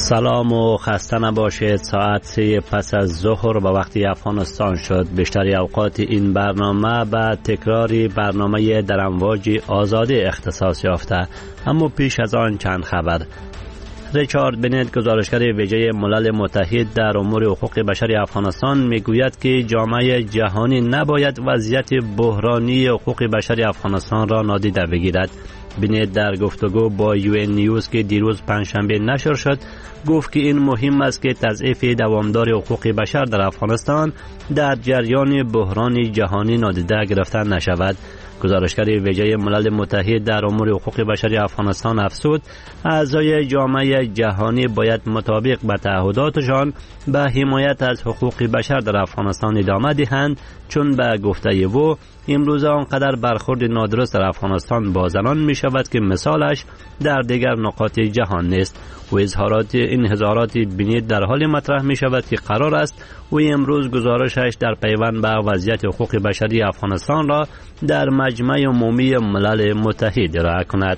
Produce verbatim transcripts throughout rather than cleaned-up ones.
سلام و خسته نباشید. ساعت سه پس از ظهر به وقت افغانستان شد. بیشتر اوقات این برنامه به تکراری برنامه در امواج آزادی اختصاص یافته، اما پیش از آن چند خبر. ریچارد بنت، گزارشگر ویژه ملل متحد در امور حقوق بشر افغانستان، میگوید که جامعه جهانی نباید وضعیت بحرانی حقوق بشر افغانستان را نادیده بگیرد. بنت در گفتگو با یو ان نیوز که دیروز پنجشنبه نشر شد گفت که این مهم است که تضعیف دوامدار حقوق بشر در افغانستان در جریان بحران جهانی نادیده گرفته نشود. گزارشگر ویژه ملل متحد در امور حقوق بشر افغانستان افزود اعضای جامعه جهانی باید مطابق به تعهداتشان به حمایت از حقوق بشر در افغانستان ادامه دهند، چون به گفته او امروز آنقدر برخورد نادرست در افغانستان با زنان می شود که مثالش در دیگر نقاط جهان نیست. و اظهارات این هزارات بنت در حال مطرح می شود که قرار است و امروز گزارشش در پیوند به وضعیت حقوق بشری افغانستان را در مجمع عمومی ملل متحد ارائه کند.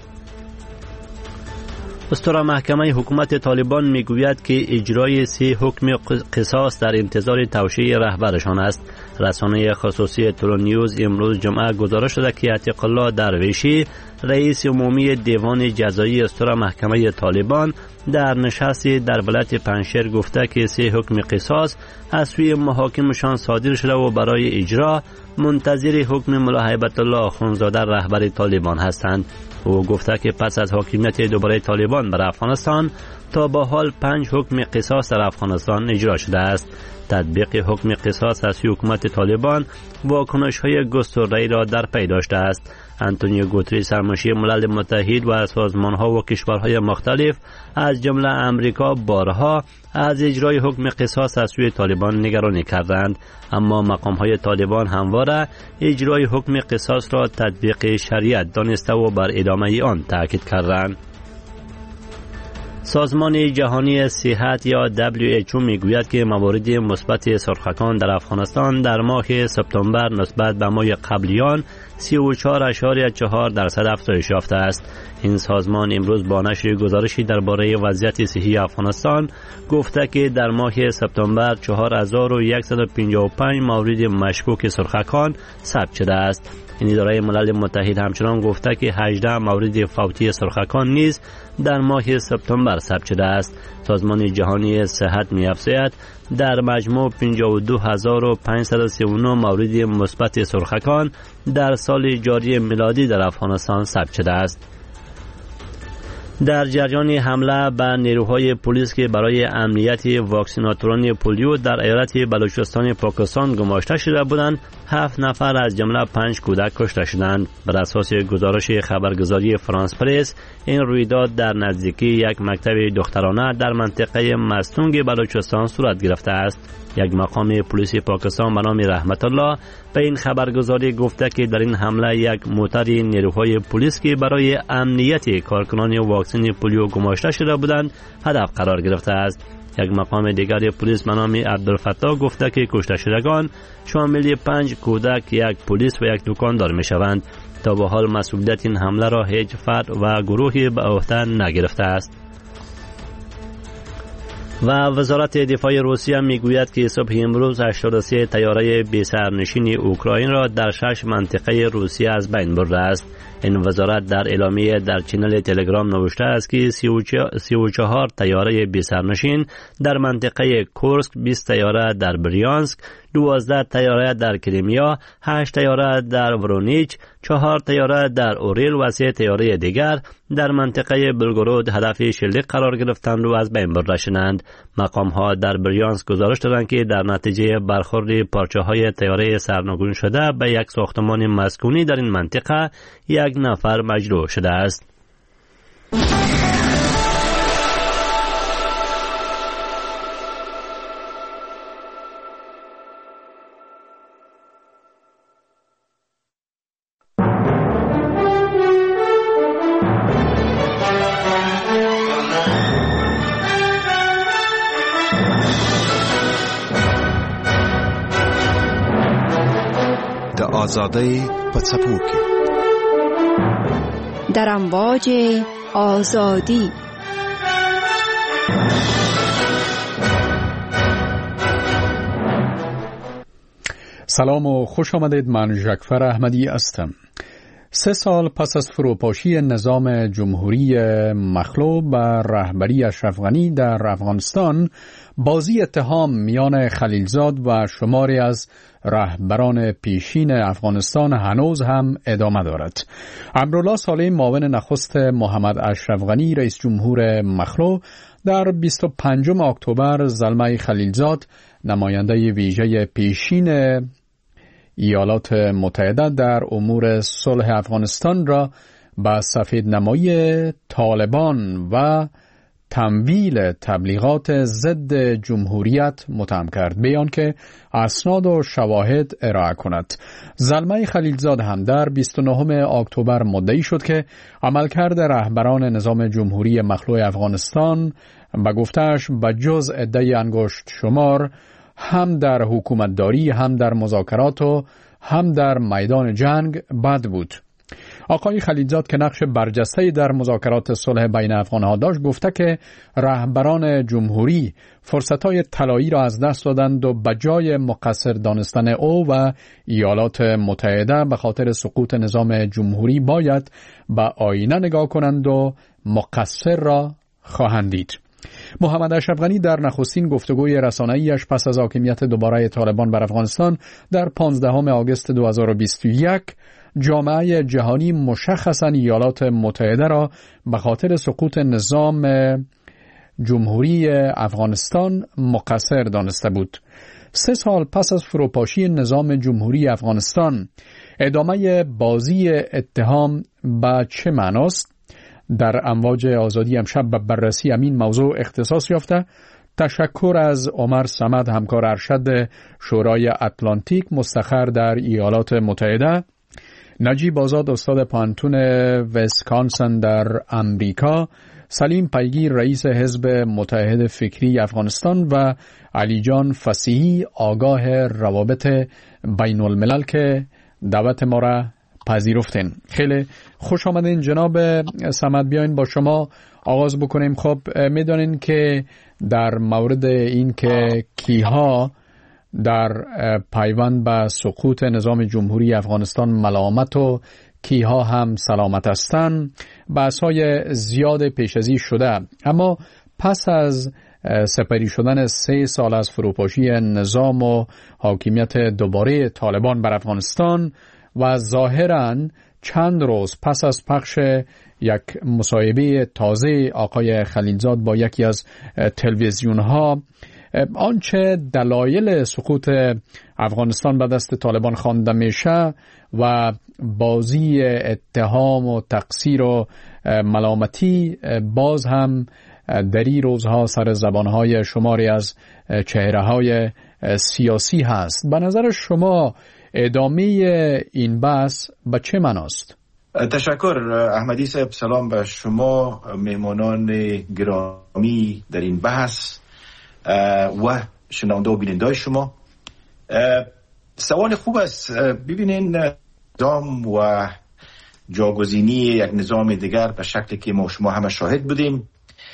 استرا محکمه حکومت طالبان میگوید که اجرای سه حکم قصاص در انتظار توشیح رهبرشان است. رسانه خصوصی ترونیوز امروز جمعه گزارش داده که عتیق الله درویشی، رئیس عمومی دیوان جزایی استرا محکمه طالبان، در نشستی در ولایت پنجشیر گفته که سه حکم قصاص از سوی محاکمشان صادر شده و برای اجرا منتظر حکم ملا هیبت الله آخوندزاده رهبر طالبان هستند. او گفته که پس از حاکمیت دوباره طالبان بر افغانستان تا به حال پنج حکم قصاص در افغانستان اجرا شده است. تطبیق حکم قصاص از حکومت طالبان واکنش‌های گسترده‌ای را در پی داشته است. انتونیو گوتریس، سرمنشی ملل متحد و سازمان‌ها و کشورهای مختلف از جمله امریکا بارها از اجرای حکم قصاص از سوی طالبان نگرانی کردند، اما مقام‌های طالبان همواره اجرای حکم قصاص را تطبیق شریعت دانسته و بر ادامه آن تاکید کردند. سازمان جهانی صحت یا دبلیو اچ او میگوید که موارد مثبت سرخکان در افغانستان در ماه سپتامبر نسبت به ماه قبلیان سی و چهار اشاری چهار درصد افزایش یافته است. این سازمان امروز با نشر گزارشی درباره وضعیت صحی افغانستان گفته که در ماه سپتامبر چهار هزار و صد و پنجاه و پنج مورد مشکوک سرخکان ثبت شده است. این اداره ملل متحد همچنان گفته که هجده مورد فوتی سرخکان نیز در ماه سپتامبر ثبت شده است. سازمان جهانی صحت می‌افزاید در مجموع پنجاه و دو هزار و پانصد و سی و نه مورد مثبت سرخکان در سال جاری میلادی در افغانستان ثبت شده است. در جریان حمله به نیروهای پلیس که برای امنیت واکسیناتوران پولیو در ایالت بلوچستان پاکستان گماشته شده بودند، هفت نفر از جمله پنج کودک کشته شدند. بر اساس گزارش خبرگزاری فرانس پرس، این رویداد در نزدیکی یک مکتب دخترانه در منطقه مستونگ بلوچستان صورت گرفته است. یک مقام پلیس پاکستان به نام رحمت الله به این خبرگزاری گفته که در این حمله یک موتر نیروهای پلیس که برای امنیت کارکنان واکسن پولیو گماشته شده بودند هدف قرار گرفته است. یک مقام دیگر پلیس به نام عبدالفتاح گفته که کشته شدگان شامل پنج کودک، یک پلیس و یک دکاندار می شوند. تا به حال مسئولیت این حمله را هیچ فرد و گروهی به عهده نگرفته است. و وزارت دفاع روسیه میگوید که صبح امروز هشتاد و سه طیاره بی سرنشین اوکراین را در شش منطقه روسیه از بین برده است. این وزارت در اعلامیه در چینل تلگرام نوشته است که سی و چهار طیاره بی سرنشین در منطقه کورسک، بیست طیاره در بریانسک، دوازده طیاره در کریمیا، هشت طیاره در ورونیچ، چهار طیاره در اوریل و سه طیاره دیگر در منطقه بلگورود هدف شلیک قرار گرفتند و از بین برده شدند. مقام ها در بریانسک گزارش دادند که در نتیجه برخورد پارچه های طیاره سرنگون شده به یک ساختمان مسکونی در این منطقه یک نفر مجروح شده است. آزادی پڅپو کې در امواج آزادی سلام و خوش آمدید. من ژکفر احمدی هستم. سه سال پس از فروپاشی نظام جمهوری مخلوع و رهبری اشرف غنی در افغانستان، بازی اتهام میان خلیلزاد و شماری از رهبران پیشین افغانستان هنوز هم ادامه دارد. امرالله صالح، معاون نخست محمد اشرف غنی رئیس جمهور مخلوع، در بیست و پنجم اکتبر زلمه خلیلزاد، نماینده ویژه پیشین ایالات متحده در امور صلح افغانستان را به سفیدنمایی طالبان و تمویل تبلیغات ضد جمهوریت متهم کرد، بیان که اسناد و شواهد ارائه کند. زلمه خلیلزاد هم در بیست و نهم اکتبر مدعی شد که عملکرد رهبران نظام جمهوری مخلوع افغانستان به گفته‌اش به جز عده انگشت شمار هم در حکومتداری، هم در مذاکرات و هم در میدان جنگ بد بود. آقای خلیلزاد که نقش برجسته‌ای در مذاکرات صلح بین افغان‌ها داشت، گفته که رهبران جمهوری فرصت‌های طلایی را از دست دادند و به جای مقصر دانستن او و ایالات متحده به خاطر سقوط نظام جمهوری باید به آینه نگاه کنند و مقصر را خواهند دید. محمد اشرف غنی در نخستین گفتگوی رسانه‌ایش پس از حاکمیت دوباره طالبان بر افغانستان در پانزدهم آگوست دو هزار و بیست و یک، جامعه جهانی مشخصاً ایالات متحده را به خاطر سقوط نظام جمهوری افغانستان مقصر دانسته بود. سه سال پس از فروپاشی نظام جمهوری افغانستان، ادامه بازی اتهام به چه معناست؟ در امواج آزادی امشب به بررسی همین موضوع اختصاص یافته. تشکر از عمر صمد، همکار ارشد شورای اتلانتیک مستقر در ایالات متحده، نجیب آزاد، استاد پانتون ویسکانسن در امریکا، سلیم پیگیر، رئیس حزب متحد فکری افغانستان و علی جان فصیحی، آگاه روابط بین الملل که دعوت ما را پذیرفتین. خیلی خوش آمدین جناب صمد. بیاین با شما آغاز بکنیم. خب میدونین که در مورد این که کیها در پیوند به سقوط نظام جمهوری افغانستان ملامت و کیها هم سلامت هستند، بحث‌های زیاد پیش‌ازی شده، اما پس از سپری شدن سه سال از فروپاشی نظام و حاکمیت دوباره طالبان بر افغانستان و ظاهراً چند روز پس از پخش یک مصاحبه تازه آقای خلیلزاد با یکی از تلویزیون‌ها، آنچه دلایل سقوط افغانستان به دست طالبان خوانده میشه و بازی اتهام و تقصیر و ملامتی باز هم در این روزها سر زبانهای شماری از چهره‌های سیاسی هست. به نظر شما ادامه این بحث به چه معناست؟ تشکر احمدی صاحب. سلام به شما، مهمانان گرامی در این بحث و شنونده و بیننده شما. سوال خوب است. ببینین، نظام و جاگزینی یک نظام دیگر به شکلی که ما شما همه شاهد بودیم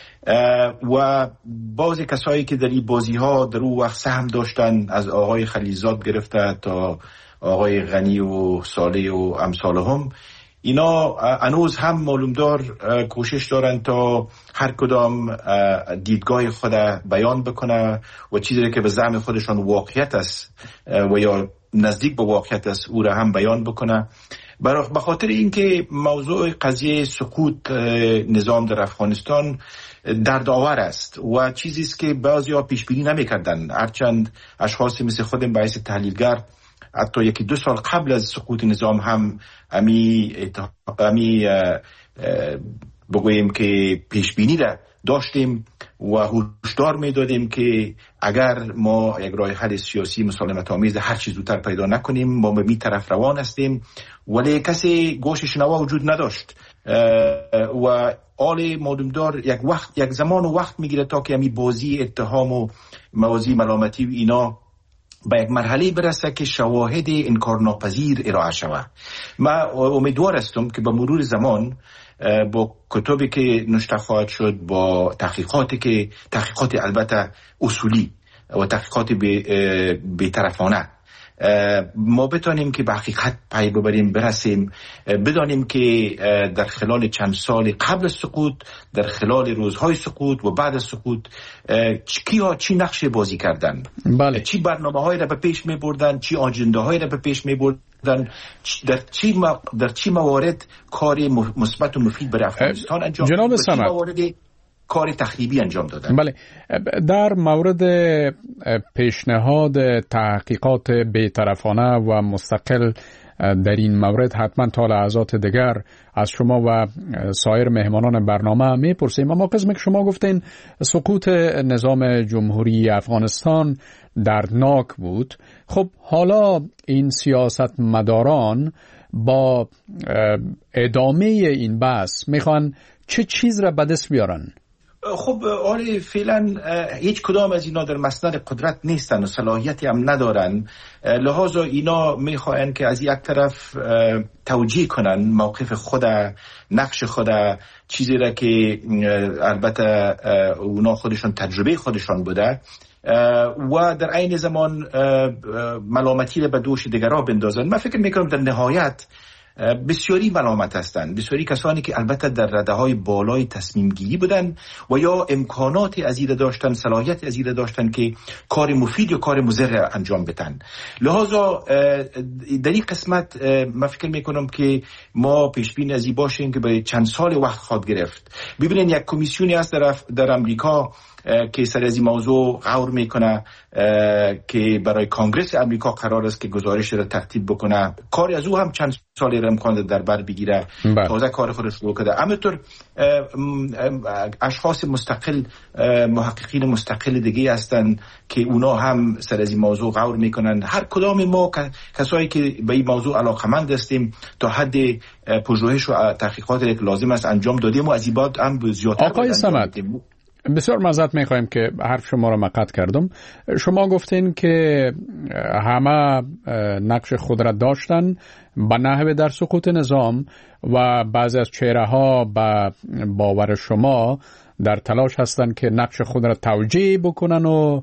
و بعضی کسایی که در این بازی ها در اون وقت سهم داشتن، از آقای خلیلزاد گرفته تا آقای غنی و صالح و امثالهم، اینا هنوز هم معلومدار کوشش دارن تا هر کدام دیدگاه خود بیان بکنه و چیزی که به زعم خودشان واقعیت است و یا نزدیک به واقعیت است او را هم بیان بکنه. به خاطر اینکه موضوع قضیه سقوط نظام در افغانستان دردآور است و چیزی است که بعضیا پیش بینی نمی‌کردند، هرچند اشخاصی مثل خودم به حیث تحلیلگر حتی یکی دو سال قبل از سقوط نظام هم امی, امی بگوییم که پیش بینی را داشتیم و هشدار میدادیم که اگر ما یک راه حل سیاسی مسالمت آمیز هر چیز زودتر پیدا نکنیم ما به می طرف روان هستیم، ولی کسی گوش شنوا وجود نداشت و آل معلومدار یک وقت یک زمان و وقت میگیره تا که امی بازی اتهام و موازی ملامتی و اینا به یک مرحله برسه که شواهد انکارناپذیر ارائه شود. من امیدوار هستم که با مرور زمان با کتابی که نوشته خواهد شد، با تحقیقاتی که تحقیقات البته اصولی و تحقیقات بی‌طرفانه ما بتانیم که به حقیقت پی ببریم، برسیم، بدانیم که در خلال چند سال قبل از سقوط، در خلال روزهای سقوط و بعد از سقوط کیا چی نقش بازی کردن، بله. چی برنامه های را به پیش می بردن، چی آجنده های را به پیش می بردن، در چی در چی موارد کار مثبت و مفید برای افغانستان انجام جناب صمد کار تخریبی انجام دادن. بله. در مورد پیشنهاد تحقیقات بی‌طرفانه و مستقل در این مورد حتما تا لحظات دیگر از شما و سایر مهمانان برنامه میپرسیم، اما قسمی که شما گفتین سقوط نظام جمهوری افغانستان دردناک بود، خب حالا این سیاست مداران با ادامه این بحث میخوان چه چیز را به دست بیارن؟ خب آره، فعلا هیچ کدام از اینا در مسند قدرت نیستن و صلاحیتی هم ندارن، لحاظا اینا میخواین که از یک طرف توجیه کنن موقف خود، نقش خود، چیزی را که البته اونا خودشون تجربه خودشون بوده و در عین زمان ملامتی را به دوش دیگرها بندازن. من فکر میکنم در نهایت بسیاری ملامت هستند، بسیاری کسانی که البته در رده‌های بالای تصمیم گیری بودن و یا امکانات ازیره داشتن، صلاحیت ازیره داشتن که کار مفید یا کار مضر انجام بدن. لحاظا در این قسمت من فکر میکنم که ما پیش بین ازی باشیم که به چند سال وقت خواهد گرفت. ببینید یک کمیسیونی هست در, در امریکا که سر از این موضوع غور میکنه که برای کانگرس امریکا قرار است که گزارش را ترتیب بکنه. کاری از او هم چند سالی را امکان در بر بگیره، تازه کار خودش شروع کرده. همینطور اشخاص مستقل، محققین مستقل دیگه هستند که اونا هم سر از این موضوع غور میکنن. هر کدام ما کسایی که به این موضوع علاقمند هستیم تا حد پژوهش و تحقیقات که لازم است انجام دادیم و از این بعد هم زیادتر. آقای صمد، بسیار معذرت میخوایم که حرف شما رو قطع کردم. شما گفتین که همه نقش خود را داشتن به نحو در سقوط نظام و بعضی از چهره ها به باور شما در تلاش هستند که نقش خود را توجیه بکنن و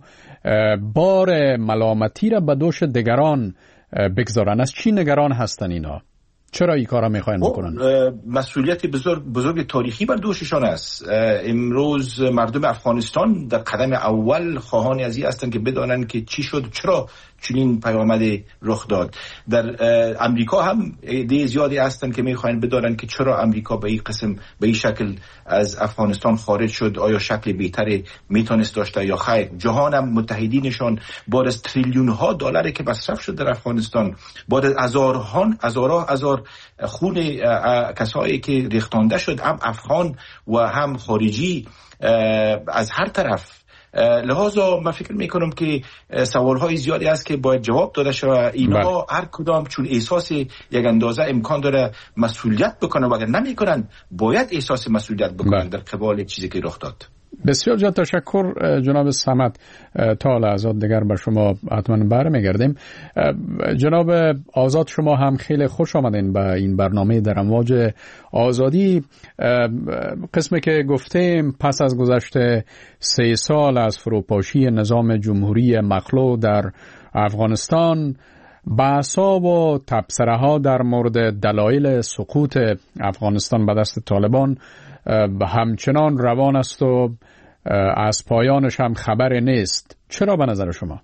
بار ملامتی را به دوش دیگران بگذارن. از چی نگران هستن اینا؟ چرا این کارا میخواین بکنن؟ مسئولیت بزرگ بزرگ تاریخی بر دوششان است. امروز مردم افغانستان در قدم اول خواهان از این هستند که بدانند که چی شد، چرا چنین پیامد رخ داد. در امریکا هم عده زیادی هستند که میخواین بدانند که چرا امریکا به این قسم به این شکل از افغانستان خارج شد، آیا شکل بهتری میتونست داشته یا خیر. جهان هم متحدینشان بعد از تریلیون ها دلاری که مصرف شد در افغانستان، بعد از هزارها هزارها هزار خون کسایی که ریختانده شد، هم افغان و هم خارجی از هر طرف. لحاظا من فکر میکنم که سوالهای زیادی است که باید جواب داده شود. اینا بله. هر کدام چون احساس یک اندازه امکان داره مسئولیت بکنن و اگر نمیکنن باید احساس مسئولیت بکنن بله. در قبال چیزی که رخ داد. بسیار جان تشکر جناب صمد. تا لحظات دیگر به شما حتما برمیگردیم. جناب آزاد، شما هم خیلی خوش آمدین به این برنامه در امواج آزادی. قسمی که گفتیم پس از گذشت سه سال از فروپاشی نظام جمهوری مخلوع در افغانستان، بحث‌ها و تبصره ها در مورد دلایل سقوط افغانستان به دست طالبان همچنان روان است و از پایانش هم خبر نیست. چرا به نظر شما؟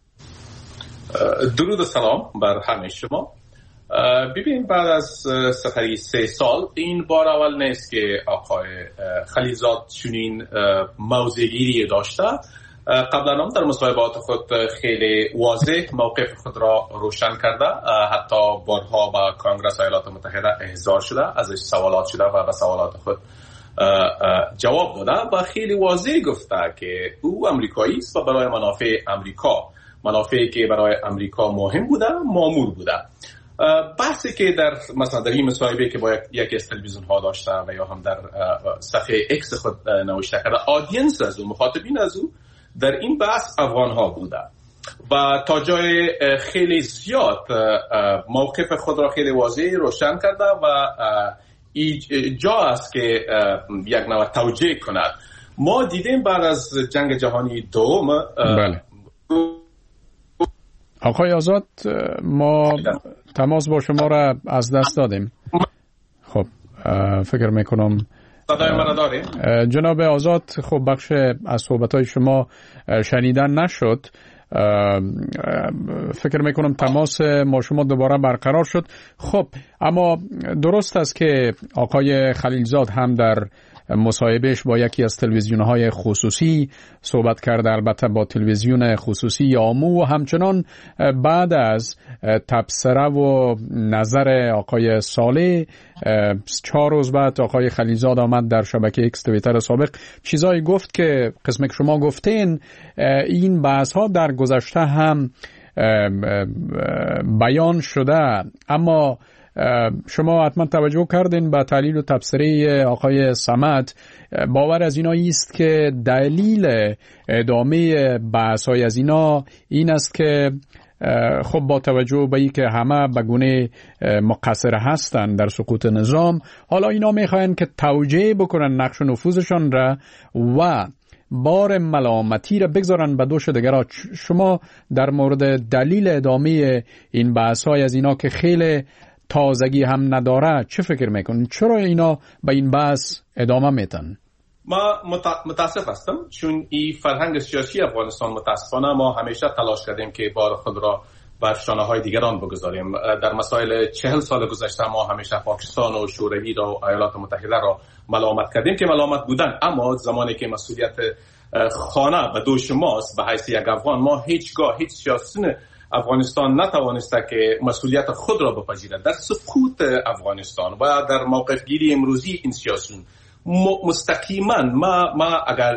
درود و سلام بر همه شما. ببین، بعد از سفری سه سال این بار اول نیست که آقای خلیزاد چنین موضع‌گیری داشته. قبلا هم در مصاحبات خود خیلی واضح موقف خود را روشن کرده، حتی بارها با کانگرس ایالات متحده احضار شده، ازش سوالات شده و به سوالات خود جواب داده و خیلی واضح گفته که او امریکایی است و برای منافع امریکا، منافعی که برای امریکا مهم بوده، مامور بوده. بحثی که در مثلا در این مصاحبه که با یکی از تلویزیون ها داشته و یا هم در صفحه اکس خود نوشته کرده، آدینس از او، مخاطبین از او در این بحث افغان ها بوده و تا جای خیلی زیاد موقف خود را خیلی واضح روشن کرده و جا است که یک نوع توجیه کند. ما دیدیم بعد از جنگ جهانی دوم بله. آقای آزاد، ما تماس با شما را از دست دادیم. خب فکر میکنم صدای من داریم. جناب آزاد، خب بخش از صحبتهای شما شنیدن نشد. فکر میکنم تماس ما شما دوباره برقرار شد. خب اما درست است که آقای خلیلزاد هم در مصاحبهش با یکی از تلویزیون‌های خصوصی صحبت کرده، البته با تلویزیون خصوصی آمو، و همچنان بعد از تبصره و نظر آقای صالح چهار روز بعد آقای خلیلزاد آمد در شبکه ایکس توییتر سابق چیزایی گفت که قسم که شما گفتین این بحث‌ها در گذشته هم بیان شده، اما شما حتما توجه کردین به تحلیل و تبصره آقای صمد. باور از اینا است که دلیل ادامه بحث‌های از اینا این است که خب با توجه به اینکه همه به گونه مقصر هستند در سقوط نظام، حالا اینا میخواین که توجیه بکنن نقش و نفوذشان را و بار ملامتی را بگذارن به دوش دیگرها. شما در مورد دلیل ادامه این بحث‌های از اینا که خیلی تازگی هم نداره چه فکر میکنین؟ چرا اینا به این بحث ادامه میتن؟ ما متاسف هستم چون این فرهنگ سیاسی افغانستان متاسفانه ما همیشه تلاش کردیم که بار خود را بر شانه های دیگران بگذاریم. در مسائل چهل سال گذشته ما همیشه پاکستان و شوروی را و ایالات متحده را ملامت کردیم که ملامت بودن، اما زمانی که مسئولیت خانه به دوش ماست به حیث یک افغان، ما هیچگاه هیچ سیاسی افغانستان نتوانسته که مسئولیت خود را بپذیرد در سقوط افغانستان و در موقف گیری امروزی این سیاسیون. مستقیما ما ما اگر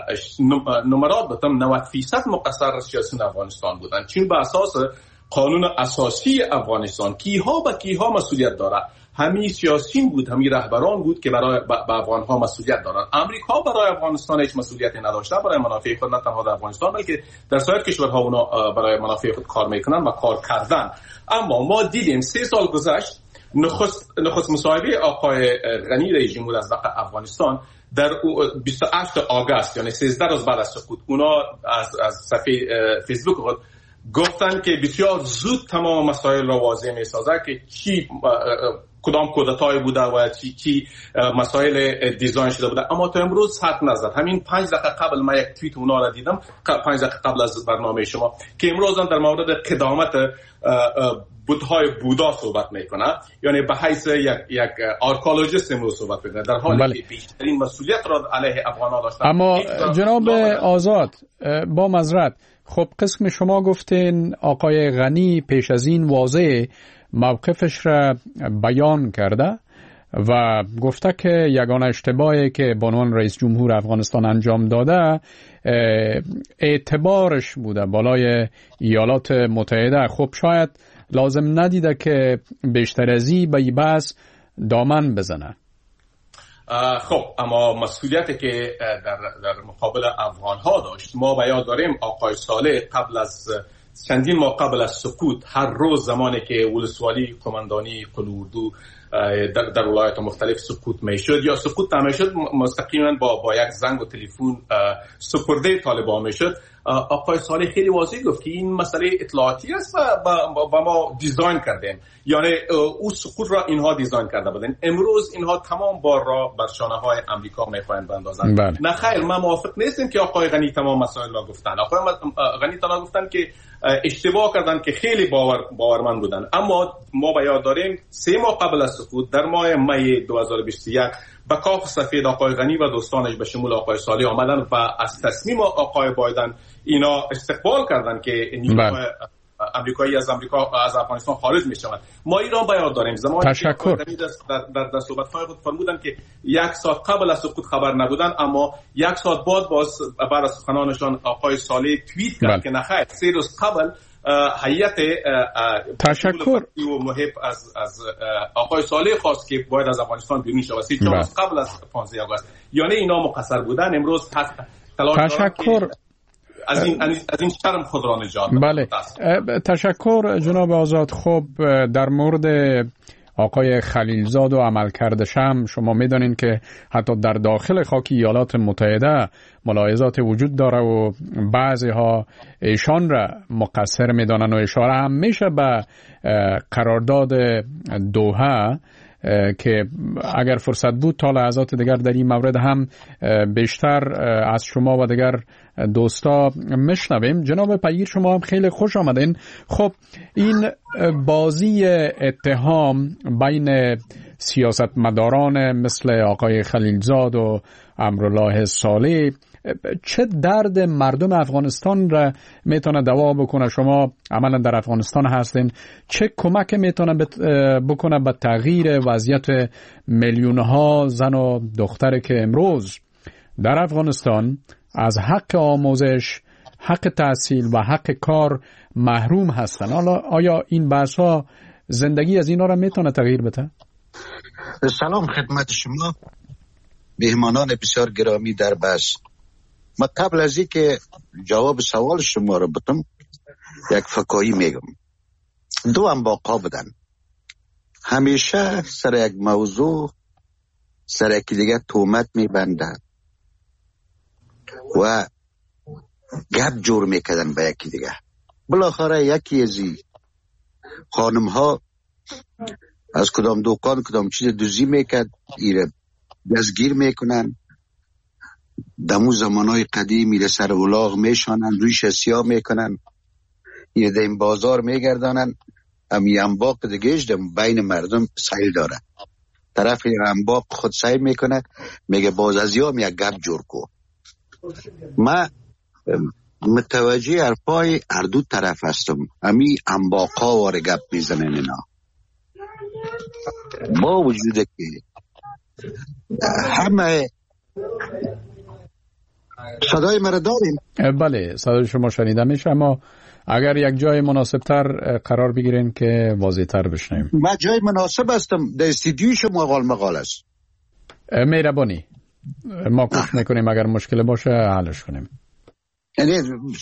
نمرات بتم نود فیصد مقصر سیاسیون افغانستان بودن، چون به اساس قانون اساسی افغانستان کیها به کیها مسئولیت داره، همین سیاسیون بود، همین رهبران بود که برای به افغانها مسئولیت دارند. امریکا برای افغانستان هیچ مسئولیتی نداشته، برای منافع خود نه تنها در افغانستان بلکه در سایر کشورها اونا برای منافع خود کار میکنن و کار کردن. اما ما دیدیم سه سال گذشت نخست نخست مصاحبه آقای غنی رئیس جمهور از افغانستان در بیست و هشت آگوست، یعنی سیزده روز بعد از سقوط، اونا از از صفحه فیسبوک خود گفتن که بسیار زود تمام مسائل را واضح می‌سازه که چی کدام کودتای بوده و چی چی مسائل دیزاین شده بوده. اما تا امروز حق نزد. همین پنج دقیقه قبل من یک توییت اونا را دیدم، پنج دقیقه قبل از برنامه شما، که امروز هم در مورد قدامت بودهای بودا صحبت میکنه، یعنی به حیث یک یک آرکولوژیست امروز صحبت میکنه، در حالی بله. که بیشترین مسئولیت را علیه افغان‌ها داشتن. اما جناب آزاد، با معذرت، خب قسم شما گفتین آقای غنی پیش از این واضح موقفش را بیان کرده و گفته که یگانه اشتباهی که به عنوان رئیس جمهور افغانستان انجام داده اعتبارش بوده بالای ایالات متحده. خب شاید لازم ندیده که بیشتر از این به این بحث دامن بزنه. خب اما مسئولیتی که در, در مقابل افغان ها داشت، ما به یاد داریم آقای صالح قبل از چندین ماه قبل از سقوط هر روز زمانی که ولسوالی قماندانی قلوردو در, در ولایات مختلف سقوط میشد یا سقوط نمیشد، مستقیما با با یک زنگ و تلفن سپرده طالبان میشد. آقای صالح خیلی واضح گفت که این مسئله اطلاعاتی است و با ما دیزاین کردیم، یعنی او سقوط را اینها دیزاین کرده بودن. امروز اینها تمام بار را بر شانه های امریکا میخواهند بندازند. بله. نه خیر، ما موافق نیستیم که آقای غنی تمام مسائل را گفتن. آقای غنی تنها گفتن که اشتباه کردن که خیلی باور باورمند بودن. اما ما به یاد داریم سه ماه قبل از سقوط در ماه می دو هزار و بیست و یک با کاخ سفید آقای غنی و دوستانش به شمول آقای صالح آمدن و از تصمیم آقای بایدن اینا استقبال کردن که نیروهای امریکایی از امریکا از افغانستان خارج میشوند. ما ایران بیان داریم زمانی تشکر. که در در, در صحبت‌های خود فرمودن که یک ساعت قبل از سقوط خبر نبودن، اما یک ساعت بعد باز بعد از سخنانشان آقای صالح توییت کرد که نخیر سه روز قبل هیئت تشکر و محب از از آقای صالح خواست که باید از افغانستان بیرون شود سی چهار روز قبل از پانزده آگوست. یعنی اینا مقصر بودن. امروز تشکر از این از این شرم خود را نجات. بله تشکر جناب آزاد. خب در مورد آقای خلیلزاد و عملکردش هم شما میدانین که حتی در داخل خاک ایالات متحده ملاحظات وجود داره و بعضی ها ایشان را مقصر میدانن و اشاره هم میشه به قرارداد دوحه که اگر فرصت بود تا لحظات دیگر در این مورد هم بیشتر از شما و دیگر دوستا میشنویم. جناب پیگیر شما هم خیلی خوش آمدین. خب این بازی اتهام بین سیاستمداران مثل آقای خلیلزاد و امرالله صالح چه درد مردم افغانستان را میتونه دوا بکنه؟ شما عملا در افغانستان هستین، چه کمک میتونه بکنه به تغییر وضعیت میلیون ها زن و دختری که امروز در افغانستان از حق آموزش، حق تحصیل و حق کار محروم هستن؟ حالا آیا این بحث ها زندگی از اینا را میتونه تغییر بده؟ سلام خدمت شما مهمانان بسیار گرامی در بحث. ما قبل از این که جواب سوال شما رو بدم یک فکایی میگم. دو هم باقا بدن، همیشه سر یک موضوع سر یکی دیگه تومت میبندن و گپ جور میکردن به یکی دیگه. بالاخره یکی از این خانم ها از کدام دکان کدام چیز دوزی میکرد ایره دستگیر میکنن، دمو زمانای قدیم میره سر ولاغ میشانن، روی شسیا میکنن، یه دیم بازار میگردانن. امی انباق دیگهش دم بین مردم سیل داره، طرف انباق خود سیل میکنه میگه باز از یا میگه گپ جور کو. ما متوجه حرفای هر دو طرف هستم. امی انباقا واره گپ میزنن اینا، با وجوده که همه صدای مرا داریم؟ بله صدای شما شنیده میشه، اما اگر یک جای مناسب تر قرار بگیرین که واضح تر بشنیم. من جای مناسب هستم، در استودیو شما قال مقال است. مهربانی ما کوشش میکنیم اگر مشکل باشه حلش کنیم. یعنی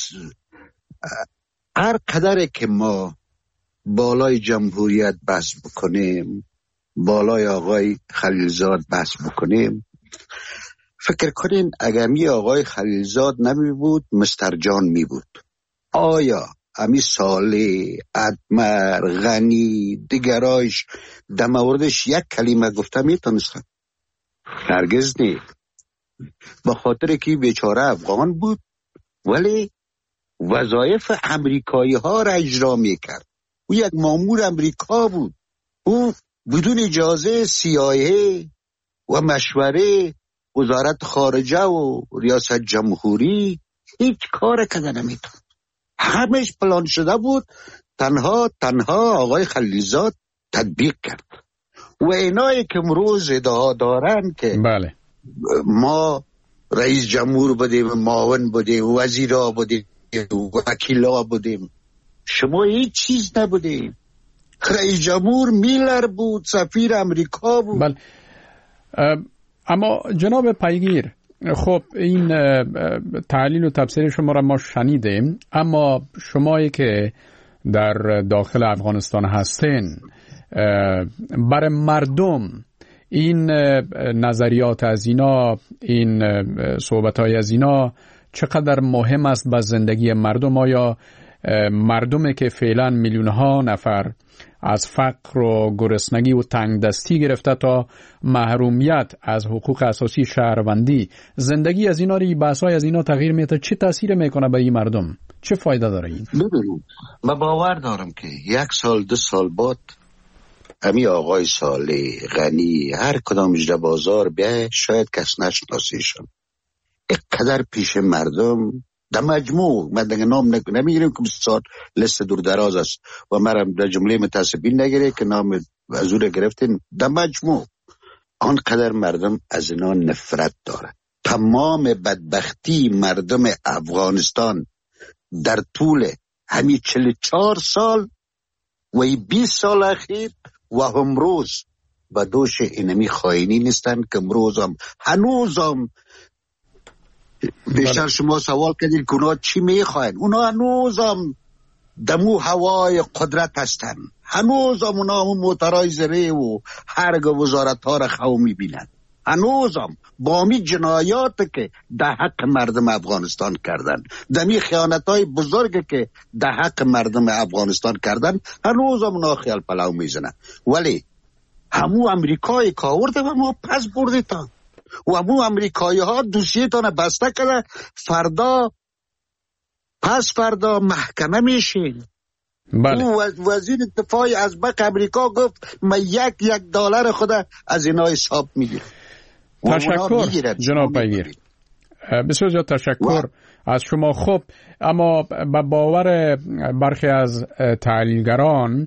هر قدر که ما بالای جمهوریت بحث بکنیم، بالای آقای خلیلزاد بحث بکنیم، فکر کنین اگر می آقای خلیلزاد نمی بود مستر جان می بود، آیا امی صالح، ادمر، غنی دیگرایش در موردش یک کلمه گفته می تونستن؟ هرگز نی. به خاطر که بیچاره افغان بود ولی وظایف امریکایی ها را اجرا می کرد. او یک مامور امریکا بود، او بدون اجازه سی آی ای و مشوره وزارت خارجه و ریاست جمهوری هیچ کار کده نمیتون. همش پلان شده بود، تنها تنها آقای خلیلزاد تطبیق کرد. و اینایی که امروز ادعا دارن که بله ما رئیس جمهور بودیم، معاون بودیم، وزیرا بودیم، وکیلا بودیم، شما هیچ چیز نبودیم. رئیس جمهور میلر بود، سفیر امریکا بود. بله اما جناب پیگیر، خب این تحلیل و تفسیر شما را ما شنیدیم، اما شمایی که در داخل افغانستان هستین، برای مردم این نظریات از اینا، این صحبت‌های از اینا چقدر مهم است به زندگی مردم؟ آیا مردمی که فعلا میلیون ها نفر از فقر و گرسنگی و تنگ دستی گرفته تا محرومیت از حقوق اساسی شهروندی، زندگی از اینا ری بحثای از اینا تغییر میده، چه تاثیر میکنه به این مردم؟ چه فایده داره این؟ ببینید من باور دارم که یک سال دو سال بعد امی آقای صالح، غنی، هر کدام اجده بازار بیای شاید کس نشناسیشون. اقدر پیش مردم در مجموع من دیگه نام نمیگیریم که بسیار لست دور دراز است و مرم در جمله متاسبین نگیره که نام از او را گرفتین. در مجموع آنقدر مردم از اینا نفرت داره. تمام بدبختی مردم افغانستان در طول همین چهل و چهار سال و بیست سال اخیر و امروز و دوش اینمی خائنی نیستن که امروز هم هنوز هم بیشتر شما سوال کردین که اونا چی میخواین. اونا هنوز هم دمو هوای قدرت هستن، هنوز هم همون موترهای زره و هرگ وزارت ها را خو میبینند. هنوز هم با می جنایات که در حق مردم افغانستان کردن، دمی خیانت های بزرگ که در حق مردم افغانستان کردن، هنوز هم اونا خیال پلاو میزنن. ولی همو امریکای کاورده و ما پس برده تا و همو امریکایی ها دوسیه تانه بسته کرده، فردا پس فردا محکمه میشین. بله. او وزیر دفاع ازبک امریکا گفت من یک یک دلار خود از اینا حساب میگیرم. تشکر جناب پیگیر، بسیار زیاد تشکر از شما. خب اما به باور برخی از تحلیلگران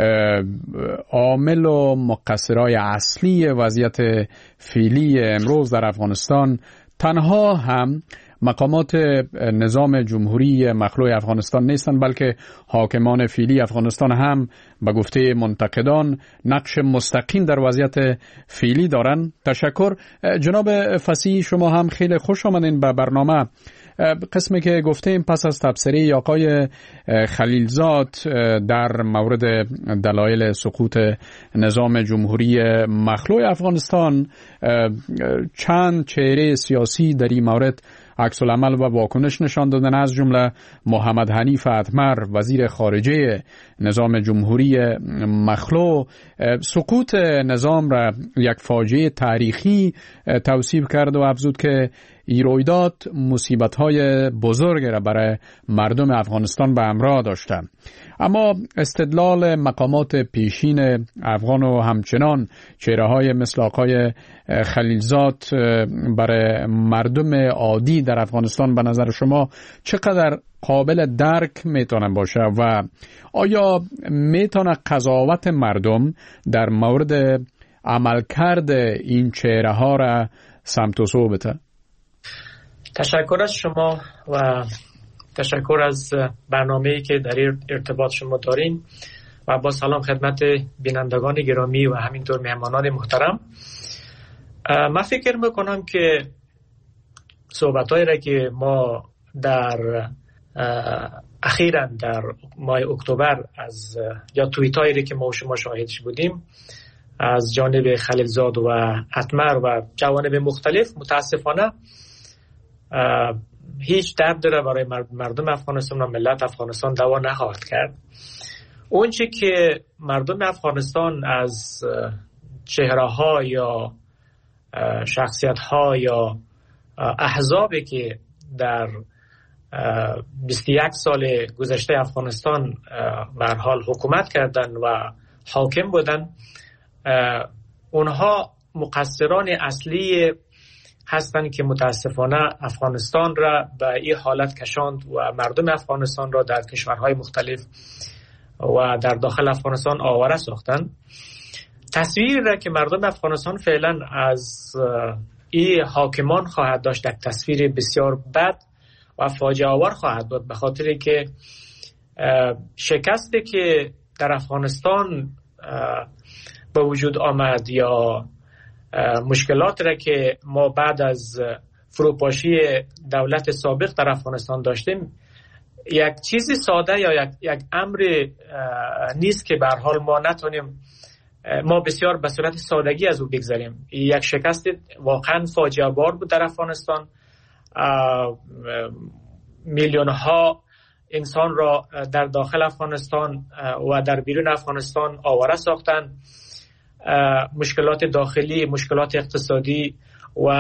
عامل و مقصرای اصلی وضعیت فعلی امروز در افغانستان تنها هم مقامات نظام جمهوری مخلوع افغانستان نیستند، بلکه حاکمان فعلی افغانستان هم به گفته منتقدان نقش مستقیم در وضعیت فعلی دارند. تشکر جناب فصیح، شما هم خیلی خوش آمدین به برنامه. قسمی که گفتیم پس از تبصره آقای خلیلزاد در مورد دلایل سقوط نظام جمهوری مخلوع افغانستان، چند چهره سیاسی در این مورد عکس العمل و واکنش نشان دادن، از جمله محمد حنیف اتمر وزیر خارجه نظام جمهوری مخلوع سقوط نظام را یک فاجعه تاریخی توصیف کرد و افزود که این رویداد مصیبت‌های بزرگ را برای مردم افغانستان به همراه داشته. اما استدلال مقامات پیشین افغان و همچنان چهره‌های مثل آقای خلیلزاد برای مردم عادی در افغانستان به نظر شما چقدر قابل درک میتونه باشه و آیا میتونه قضاوت مردم در مورد عملکرد این چهره‌ها را سمت و سو بده؟ تشکر از شما و تشکر از برنامه‌ای که در ارتباط شما دارین و با سلام خدمت بینندگان گرامی و همینطور مهمانان محترم. من فکر میکنم که صحبت‌هایی را که ما در اخیراً در ماه اکتبر از یا توییتایی را که ما و شما شاهدش بودیم از جانب خلیلزاد و اتمر و جوانب مختلف، متاسفانه هیچ درد را برای مردم افغانستان و ملت افغانستان دوا نخواهد کرد. اون چی که مردم افغانستان از چهره‌ها یا شخصیت‌ها یا احزابی که در بیست و یک سال گذشته افغانستان به هر حال حکومت کردن و حاکم بودن، اونها مقصران اصلی هستند که متاسفانه افغانستان را به این حالت کشاند و مردم افغانستان را در کشورهای مختلف و در داخل افغانستان آواره ساختند. تصویری را که مردم افغانستان فعلا از این حاکمان خواهد داشت یک تصویر بسیار بد و فاجعه آور خواهد بود، به خاطر که شکستی که در افغانستان به وجود آمد یا مشکلات را که ما بعد از فروپاشی دولت سابق در افغانستان داشتیم یک چیزی ساده یا یک, یک امر نیست که به هر حال ما نتونیم ما بسیار به صورت سادگی از او بگذاریم. یک شکست واقعا فاجعه بار بود در افغانستان. میلیون ها انسان را در داخل افغانستان و در بیرون افغانستان آواره ساختن. مشکلات داخلی، مشکلات اقتصادی و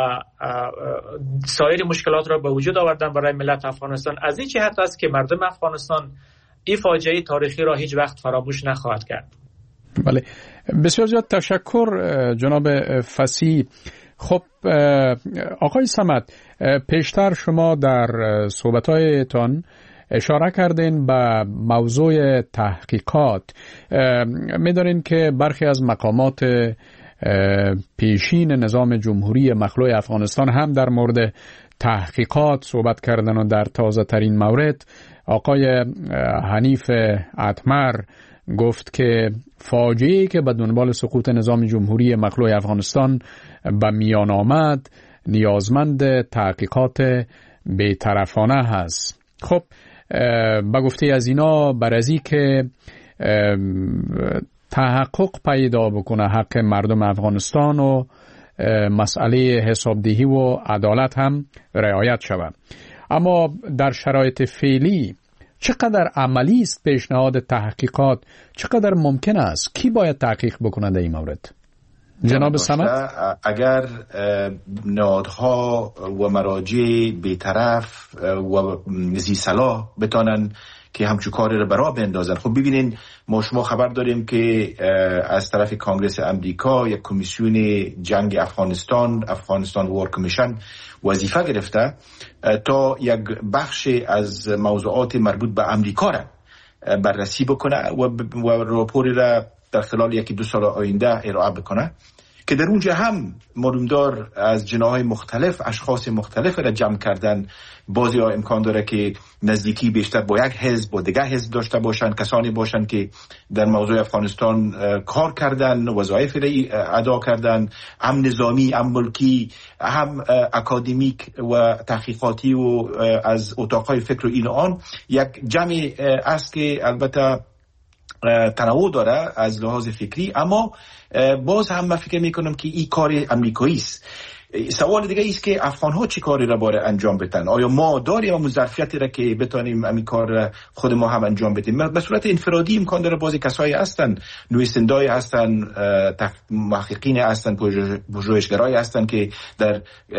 سایر مشکلات را به وجود آوردن برای ملت افغانستان. از این جهت است که مردم افغانستان این فاجعه تاریخی را هیچ وقت فراموش نخواهد کرد. بله، بسیار زیاد تشکر جناب فصیح. خب آقای صمد، پیشتر شما در صحبت‌هایتان اشاره کردین به موضوع تحقیقات. می‌دانین که برخی از مقامات پیشین نظام جمهوری مخلوع افغانستان هم در مورد تحقیقات صحبت کردن و در تازه ترین مورد آقای حنیف اتمر گفت که فاجعه‌ای که به دنبال سقوط نظام جمهوری مخلوع افغانستان به میان آمد نیازمند تحقیقات بی‌طرفانه هست. خب به گفته از اینا بر از این که تحقق پیدا بکنه حق مردم افغانستان و مسئله حسابدهی و عدالت هم رعایت شود. اما در شرایط فعلی چقدر عملی است پیشنهاد تحقیقات؟ چقدر ممکن است؟ کی باید تحقیق بکنه در این مورد؟ جناب صمد، اگر نهادها و مراجع بی‌طرف و ذی صلاح بتانن که همچون کاری رو برا بندازن. خب ببینین، ما شما خبر داریم که از طرف کانگرس امریکا یک کمیسیون جنگ افغانستان، افغانستان وار کمیشن، وظیفه گرفته تا یک بخش از موضوعات مربوط به امریکا را بررسی بکنه و, و راپوری را در خلال یکی دو سال آینده ارائه بکنه که در اونجا هم معلومدار از جناح‌های مختلف اشخاص مختلف را جمع کردن. بعضی ها امکان داره که نزدیکی بیشتر با یک حزب با دیگه حزب داشته باشن، کسانی باشن که در موضوع افغانستان کار کردن، وظایف را ادا کردن، هم نظامی، هم ملکی، هم اکادمیک و تحقیقاتی و از اتاقهای فکر و این آن. یک جمع است که البته تنوع داره از لحاظ فکری، اما باز هم من فکر میکنم که این کار امریکایی است. سوال دیگه است که افغان ها چی کاری را باید انجام بدن؟ آیا ما داریم اون ظرفیتی را که بتونیم این کار خود ما هم انجام بدیم؟ به صورت انفرادی امکان داره بعضی کسایی هستن، نویسنده‌ای هستن، محققین هستن، پژوهشگرایی هستن که در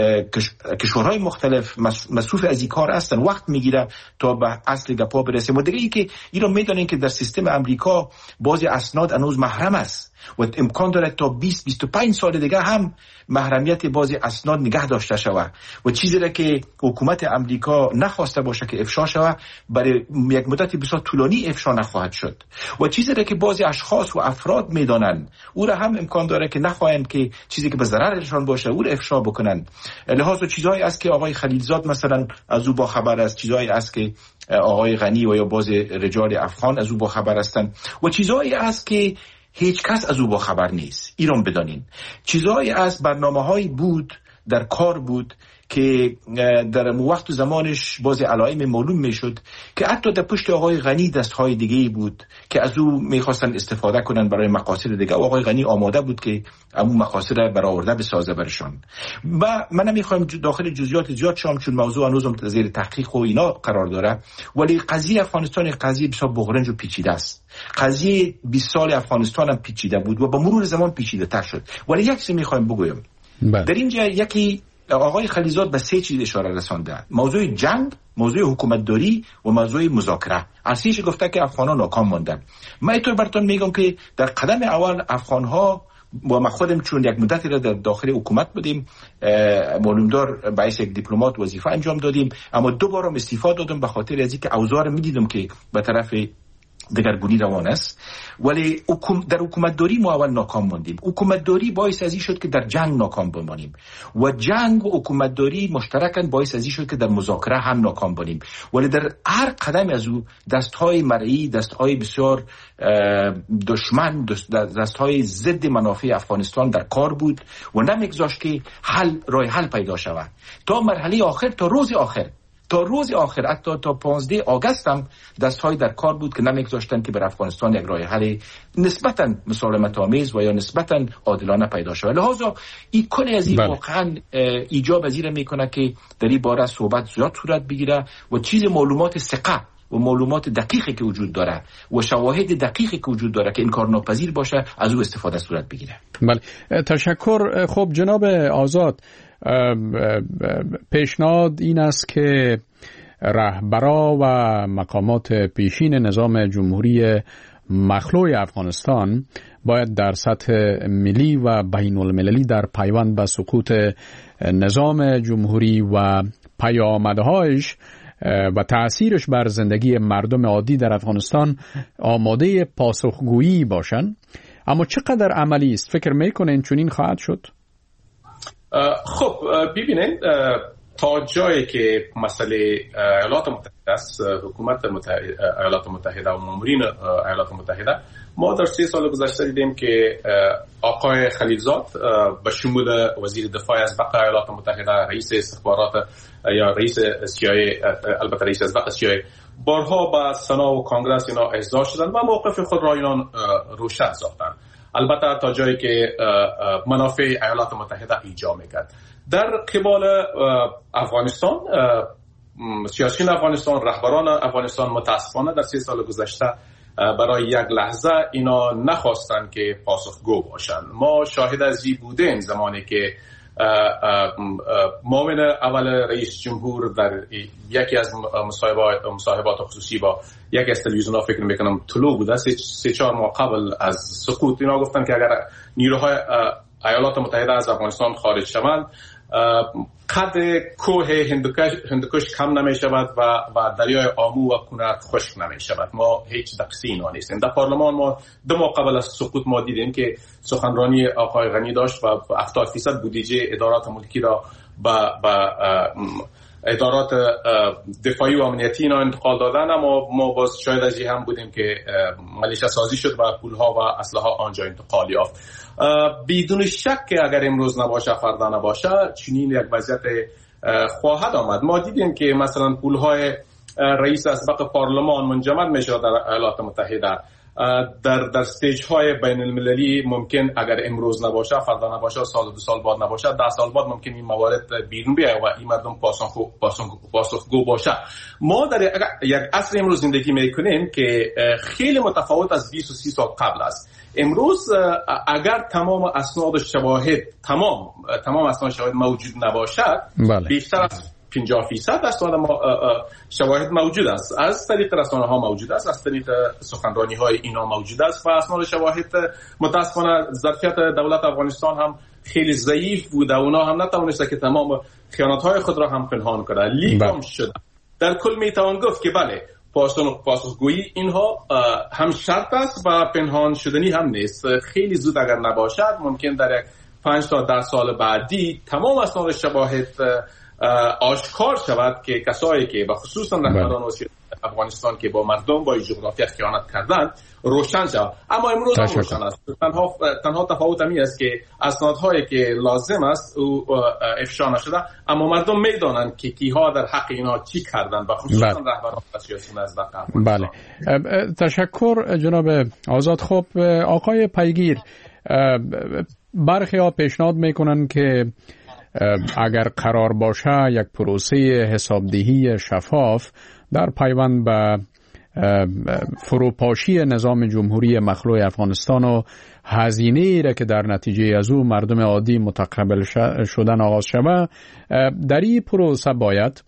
کشورهای مختلف مصروف از این کار هستن، وقت میگیره تا به اصل گپا برسیم. و دیگه ای که اینا میدونن که در سیستم امریکا بعضی اسناد هنوز محرم است و امکان داره تا بیست بیست و پنج سال دیگه هم محرمیت بعضی اسناد نگه داشته شود و چیزی را که حکومت امریکا نخواسته باشه که افشا شود برای یک مدت بسیار طولانی افشا نخواهد شد و چیزی را که بعضی اشخاص و افراد میدانن او را هم امکان داره که نخواهند که چیزی که به ضررشان باشه او را افشا بکنن. لحاظ چیزایی است که آقای خلیلزاد مثلا از او با خبر است، چیزایی است که آقای غنی و یا بعضی رجال افغان از او با خبر هستند و چیزایی است که هیچ کس از او با خبر نیست. ایران بدانین چیزایی از برنامه‌های بود در کار بود که در وقت و زمانش باز علائم معلوم میشد که حتی در پشت آقای غنی دستهای دیگه بود که از او میخواستن استفاده کنن برای مقاصد دیگه. آقای غنی آماده بود که اون مقاصد را برآورده بسازه برشان. و من نمیخوایم داخل جزئیات زیاد شام چون موضوع هنوز زیر تحقیق و اینا قرار داره، ولی قضیه افغانستان قضیه بسیار بغرنج و پیچیده است. قضیه بیست سال افغانستان هم پیچیده بود و با مرور زمان پیچیده تر شد. ولی یک چیز میخوایم بگویم بله. در اینجا یکی آقای خلیلزاد به سه چیز اشاره رسانده: موضوع جنگ، موضوع حکومتداری و موضوع مذاکره. اصلیش گفته که افغان‌ها ناکام ماندن. من اینطور براتون میگم که در قدم اول افغان‌ها با ما خودم چون یک مدتی را در داخل حکومت بودیم، معلومدار باعث یک دیپلمات وظیفه انجام دادیم، اما دو بارم استعفا دادم به خاطر از اینکه اوضاع میدیدم که به طرف دگرگونی روان است. ولی در حکومتداری ما اول ناکام ماندیم. حکومتداری باعث از این شد که در جنگ ناکام بمانیم و جنگ و حکومتداری مشترکاً باعث از این شد که در مذاکره هم ناکام بمانیم. ولی در هر قدم از او دستهای مرئی، دستهای بسیار دشمن، دستهای ضد منافع افغانستان در کار بود و نمیگذاشت که حل راه حل پیدا شود تا مرحله آخر، تا روز آخر تا روز آخر حتی تا پانزده آگوست هم دستهای در کار بود که نمیگذاشتن که بر افغانستان یک راه حل نسبتاً مسالمت آمیز و یا نسبتاً عادلانه پیدا شود. لذا این کل از این واقعاً ایجاب از این میکنه که در این باره صحبت زیاد صورت بگیره و چیز معلومات ثقه و معلومات دقیقی که وجود داره و شواهد دقیقی که وجود داره که انکار ناپذیر باشه از او استفاده صورت بگیره. بله، تشکر. خب جناب آزاد، پیشنهاد این است که رهبرا و مقامات پیشین نظام جمهوری مخلوع افغانستان باید در سطح ملی و بین المللی در پیوند به سقوط نظام جمهوری و پیامدهایش و تأثیرش بر زندگی مردم عادی در افغانستان آماده پاسخگویی باشند. اما چقدر عملی است؟ فکر میکنین چنین خواهد شد؟ خب ببینید، تا جایی که مسئله ایالات متحده است، حکومت متحده ایالات متحده و مامورین ایالات متحده، ما در سه سال گذشته دیدیم که آقای خلیلزاد به شمول وزیر دفاع از بقیه ایالات متحده، رئیس استخبارات یا رئیس سی آی ای، البته رئیس از بقیه سی آی ای بارها به سنا و کانگرس اینا احضار شدن و موقف خود را اینا روشن ساختن، البته تا جایی که منافع ایالات متحده ایجاب میکرد. در قبال افغانستان، سیاسیون افغانستان، رهبران افغانستان متاسفانه در سی سال گذشته برای یک لحظه اینا نخواستن که پاسخگو باشن. ما شاهد از این بودیم زمانی که معاون اول رئیس جمهور در یکی از مصاحبات خصوصی با یکی از تلویزیون‌ها، فکر میکنم طلوع بوده، سه چهار ماه قبل از سقوط، اینا گفتن که اگر نیروهای ایالات متحده از افغانستان خارج شوند، قد کوه هندوکش, هندوکش کم نمی شود و, و دریای آمو و کنر خشک نمی شود. ما هیچ دقیقی اینا نیستیم. در پارلمان ما دو ماه قبل از سقوط ما دیدیم که سخنرانی آقای غنی داشت و هفتاد فیصد بودجه ادارات ملکی را با, با ادارات دفاعی و امنیتی اینا انتقال دادن، اما ما باز شاید از این هم بودیم که ملیشه سازی شد و پولها و اسلحه آنجا انتقال یافت. بدون شک که اگر امروز نباشه فردا نباشه چنین یک وضعیت خواهد آمد. ما دیدیم که مثلا پولهای رئیس اسبق پارلمان منجمد میشه در ایالات متحده، در در استیج های بین المللی ممکن اگر امروز نباشه فردا نباشه سال دو سال بعد نباشه ده سال بعد ممکن این موارد بیرون بیاید و این مردم پاسخگو پاسخگو باشه. ما در یک عصر امروز زندگی میکنیم که خیلی متفاوت از بیست و سی سال قبل است. امروز اگر تمام اسناد و شواهد تمام تمام اسناد و شواهد موجود نباشد، بله. بیشتر از پنجاه فیصد اسناد شواهد موجود است، از طریق رسانه ها موجود است، از طریق سخنرانی های اینا موجود است و اسناد شواهد متاسفانه ظرفیت دولت افغانستان هم خیلی ضعیف بود و اونا هم نتوانسته که تمام خیانت های خود را هم پنهان کنه. لیکن شده در کل میتوان گفت که بله پاسخگویی اینها هم شرط است و پنهان شدنی هم نیست. خیلی زود اگر نباشد ممکن در یک پنج تا ده سال بعدی تمام اسناد شواهد آشکار شود که کسایی که به خصوصا رهبران افغانستان که با مردم با جغرافیا خیانت کردند روشن شود. اما امروز هم روشن است. تنها تنها تفاوت می است که اسنادهایی که لازم است او افشا نشده، اما مردم میدانند که کیها در حق اینا چی کردند و خصوصا رهبران سیاسی از افغانستان. بله، تشکر جناب آزاد. خب آقای پیگیر، برخی ها پیشنهاد میکنن که اگر قرار باشه یک پروسه حسابدهی شفاف در پیوند به فروپاشی نظام جمهوری مخلوع افغانستان و هزینه‌ای را که در نتیجه از او مردم عادی متقبل شدن آغاز شود، در این پروسه باید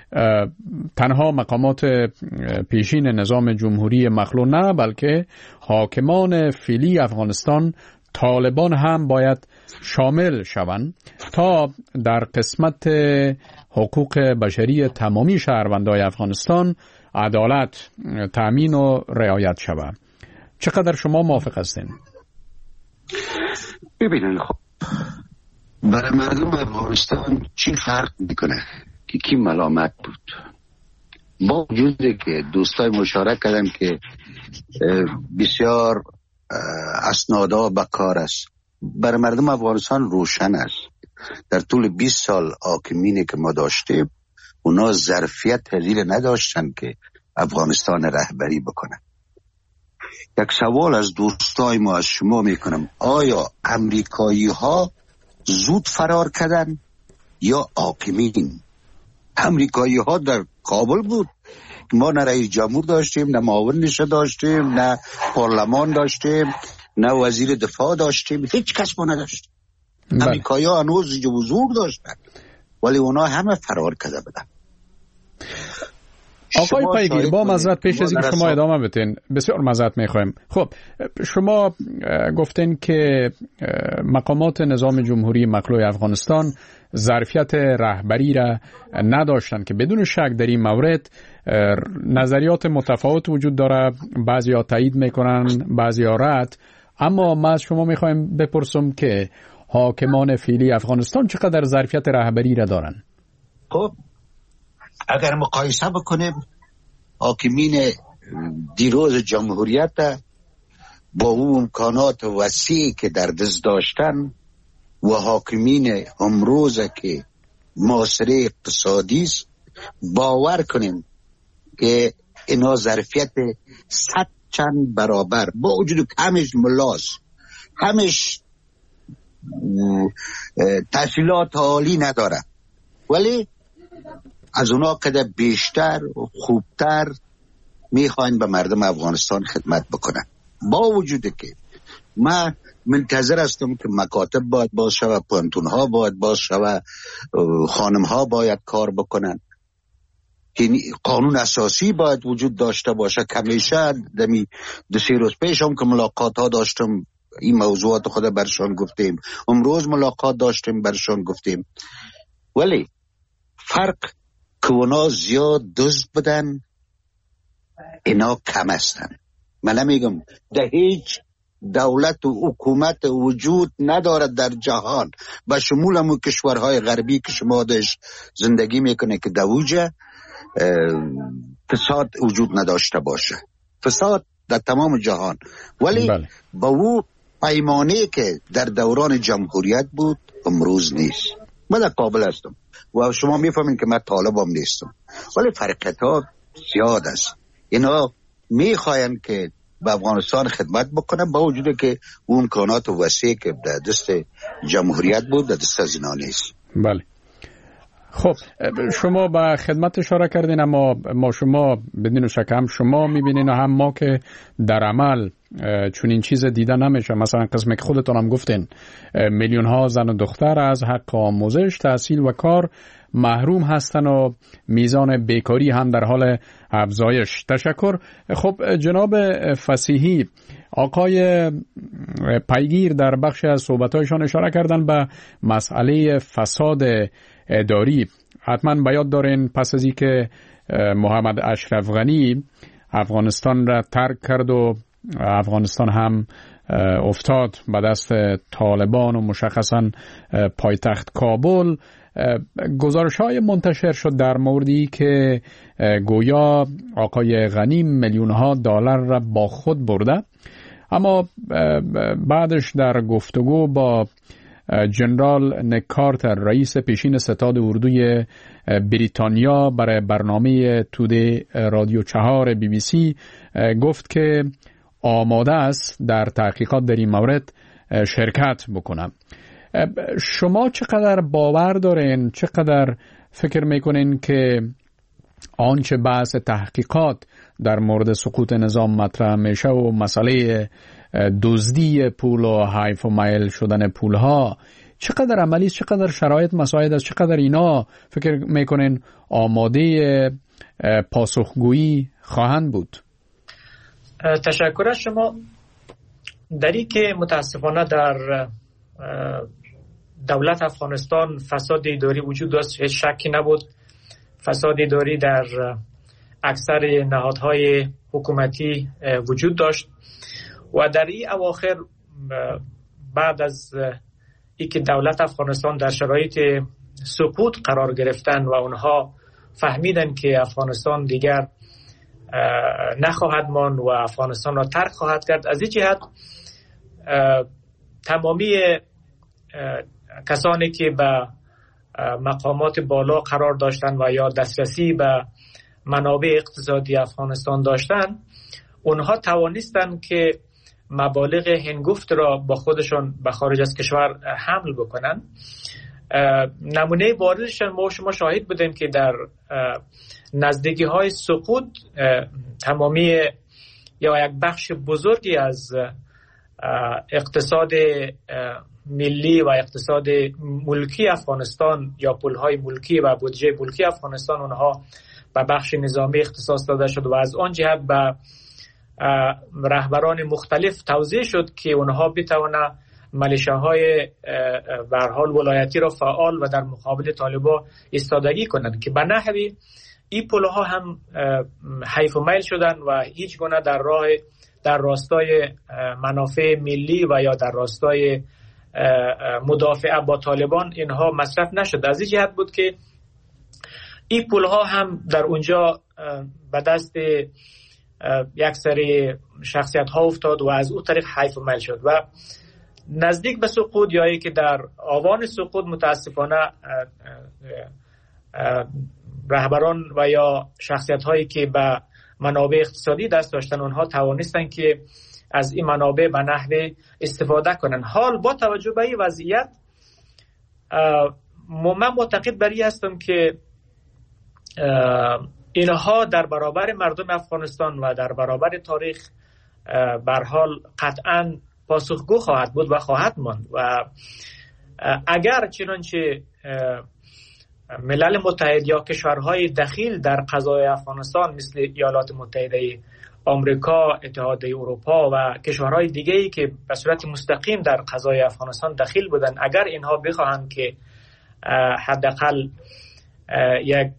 تنها مقامات پیشین نظام جمهوری مخلوع نه بلکه حاکمان فعلی افغانستان، طالبان هم باید شامل شوند تا در قسمت حقوق بشری تمامی شهروندان افغانستان عدالت تأمین و رعایت شود. چقدر شما موافق هستین؟ ببینن خب برای مردم افغانستان چی فرق میکنه که کی ملامت بود؟ با وجودی که دوستای مشارکت کردن که بسیار اسنادا به کار است، برای مردم افغانستان روشن است. در طول بیست سال حاکمینی که ما داشتیم اونا ظرفیت تحلیل نداشتن که افغانستان رهبری بکنن. یک سوال از دوستای ما از شما میکنم، آیا امریکایی ها زود فرار کردن یا حاکمین؟ امریکایی ها در کابل بود، ما نه رئیس جمهور داشتیم، نه معاون نشه داشتیم، نه پارلمان داشتیم، نه وزیر دفاع داشتیم، هیچ کس ما نداشتیم. امریکایی ها هنوز حضور داشتن ولی اونا همه فرار کرده بودن. آقای پیگیر، با معذرت پیش از اینکه شما ادامه بدین، بسیار معذرت میخوایم. خب شما گفتین که مقامات نظام جمهوری مخلوع افغانستان ظرفیت رهبری را نداشتن که بدون شک در این مورد نظریات متفاوت وجود داره، بعضی ها تایید میکنن بعضی ها رد، اما ما از شما میخوایم بپرسم که حاکمان فعلی افغانستان چقدر ظرفیت رهبری را دارن؟ خب اگر مقایسه بکنیم حاکمین دیروز جمهوریت با اون امکانات وسیعی که در دست داشتن و حاکمین امروز که معاصره اقتصادی است، باور کنیم که اینا ظرفیت صد چند برابر با وجود همش ملاز، همش تحصیلات عالی نداره، ولی از اونا قدر بیشتر و خوبتر میخواین به مردم افغانستان خدمت بکنن. با وجود که من منتظر هستم که مکاتب باید باز شود، پانتون ها باید باز شود، خانم ها باید کار بکنن، قانون اساسی باید وجود داشته باشه. کمیشه دمی دو سه روز پیش هم که ملاقات ها داشتم این موضوعات خود برشان گفتیم، امروز ملاقات داشتیم برشان گفتیم، ولی فرق که اونا زیاد دزد بدن اینا کم هستن. من نمیگم ده هیچ دولت و حکومت وجود ندارد در جهان به شمول همون کشورهای غربی که شما داشت زندگی میکنه که دوجه فساد وجود نداشته باشه، فساد در تمام جهان، ولی بله. با او پیمانه که در دوران جمهوریت بود امروز نیست. من در کابل هستم و شما میفهمین که من طالبم نیستم، ولی فرقیت ها زیاد است. اینا میخواین که به افغانستان خدمت بکنن با وجود که اون امکانات وسیع که در دست جمهوریت بود در دست از اینا نیست. بله. خب شما به خدمت اشاره کردین، اما ما شما بدین شک هم شما میبینین و هم ما که در عمل چون این چیز دیده نمیشه. مثلا قسمی که خودتون هم گفتین میلیون ها زن و دختر از حق آموزش، تحصیل و کار محروم هستن و میزان بیکاری هم در حال افزایش. تشکر. خب جناب فصیحی، آقای پیگیر در بخش از صحبتایشان اشاره کردن به مسئله فساد اداری. حتما به یاد دارین پس از اینکه محمد اشرف غنی افغانستان را ترک کرد و افغانستان هم افتاد به دست طالبان و مشخصا پایتخت کابل، گزارش‌های منتشر شد در موردی که گویا آقای غنی میلیون‌ها دلار را با خود برده، اما بعدش در گفتگو با جنرال نیک کارتر رئیس پیشین ستاد اردوی بریتانیا برای برنامه توده رادیو چهار بی بی سی گفت که آماده است در تحقیقات در این مورد شرکت بکنم. شما چقدر باور دارین، چقدر فکر میکنین که آنچه بحث تحقیقات در مورد سقوط نظام مطرح میشه و مسئله دزدی پول و حیف و میل شدن پول ها چقدر عملی است، چقدر شرایط مساعد است، چقدر اینا فکر میکنین آماده پاسخگویی خواهند بود؟ تشکر از شما. در این که متاسفانه در دولت افغانستان فساد اداری وجود داشت، هیچ شکی نبود. فساد اداری در اکثر نهادهای حکومتی وجود داشت و در این اواخر بعد از اینکه دولت افغانستان در شرایط سقوط قرار گرفتن و اونها فهمیدن که افغانستان دیگر نخواهد ماند و افغانستان را ترک خواهد کرد، از این جهت تمامی کسانی که به مقامات بالا قرار داشتن و یا دسترسی به منابع اقتصادی افغانستان داشتن، اونها توانستن که مبالغ هنگفت را با خودشان به خارج از کشور حمل بکنن. نمونه باردش ما شما شاهد بودیم که در نزدیکی های سقوط تمامی یا یک بخش بزرگی از اقتصاد ملی و اقتصاد ملکی افغانستان یا پولهای ملکی و بودجه ملکی افغانستان اونها به بخش نظامی اختصاص داده شد و از آن جهت به رهبران مختلف توضیح شد که اونها بتوانند ملیشه‌های به هر حال ولایتی را فعال و در مقابل طالبان ایستادگی کنند که به نحوی این پولها هم حیف و میل شدن و هیچ گونه در راه در راستای منافع ملی و یا در راستای مدافعه با طالبان اینها مصرف نشد. از این جهت بود که این پولها هم در اونجا به دست یک سری شخصیت ها افتاد و از اون طریق حیف و میل شد و نزدیک به سقوط یا ای که در آوان سقوط متاسفانه رهبران و یا شخصیت هایی که به منابع اقتصادی دست داشتن، اونها توانستن که از این منابع به نحوه استفاده کنن. حال با توجه به این وضعیت من معتقد بر این هستم که اینها در برابر مردم افغانستان و در برابر تاریخ به هر حال قطعاً پاسخگو خواهد بود و خواهد ماند. و اگر چنانچه ملل متحد یا کشورهای دخیل در قضای افغانستان مثل ایالات متحده آمریکا، اتحادیه اروپا و کشورهای دیگه‌ای که به صورت مستقیم در قضای افغانستان دخیل بودند، اگر اینها بخواهند که حداقل یک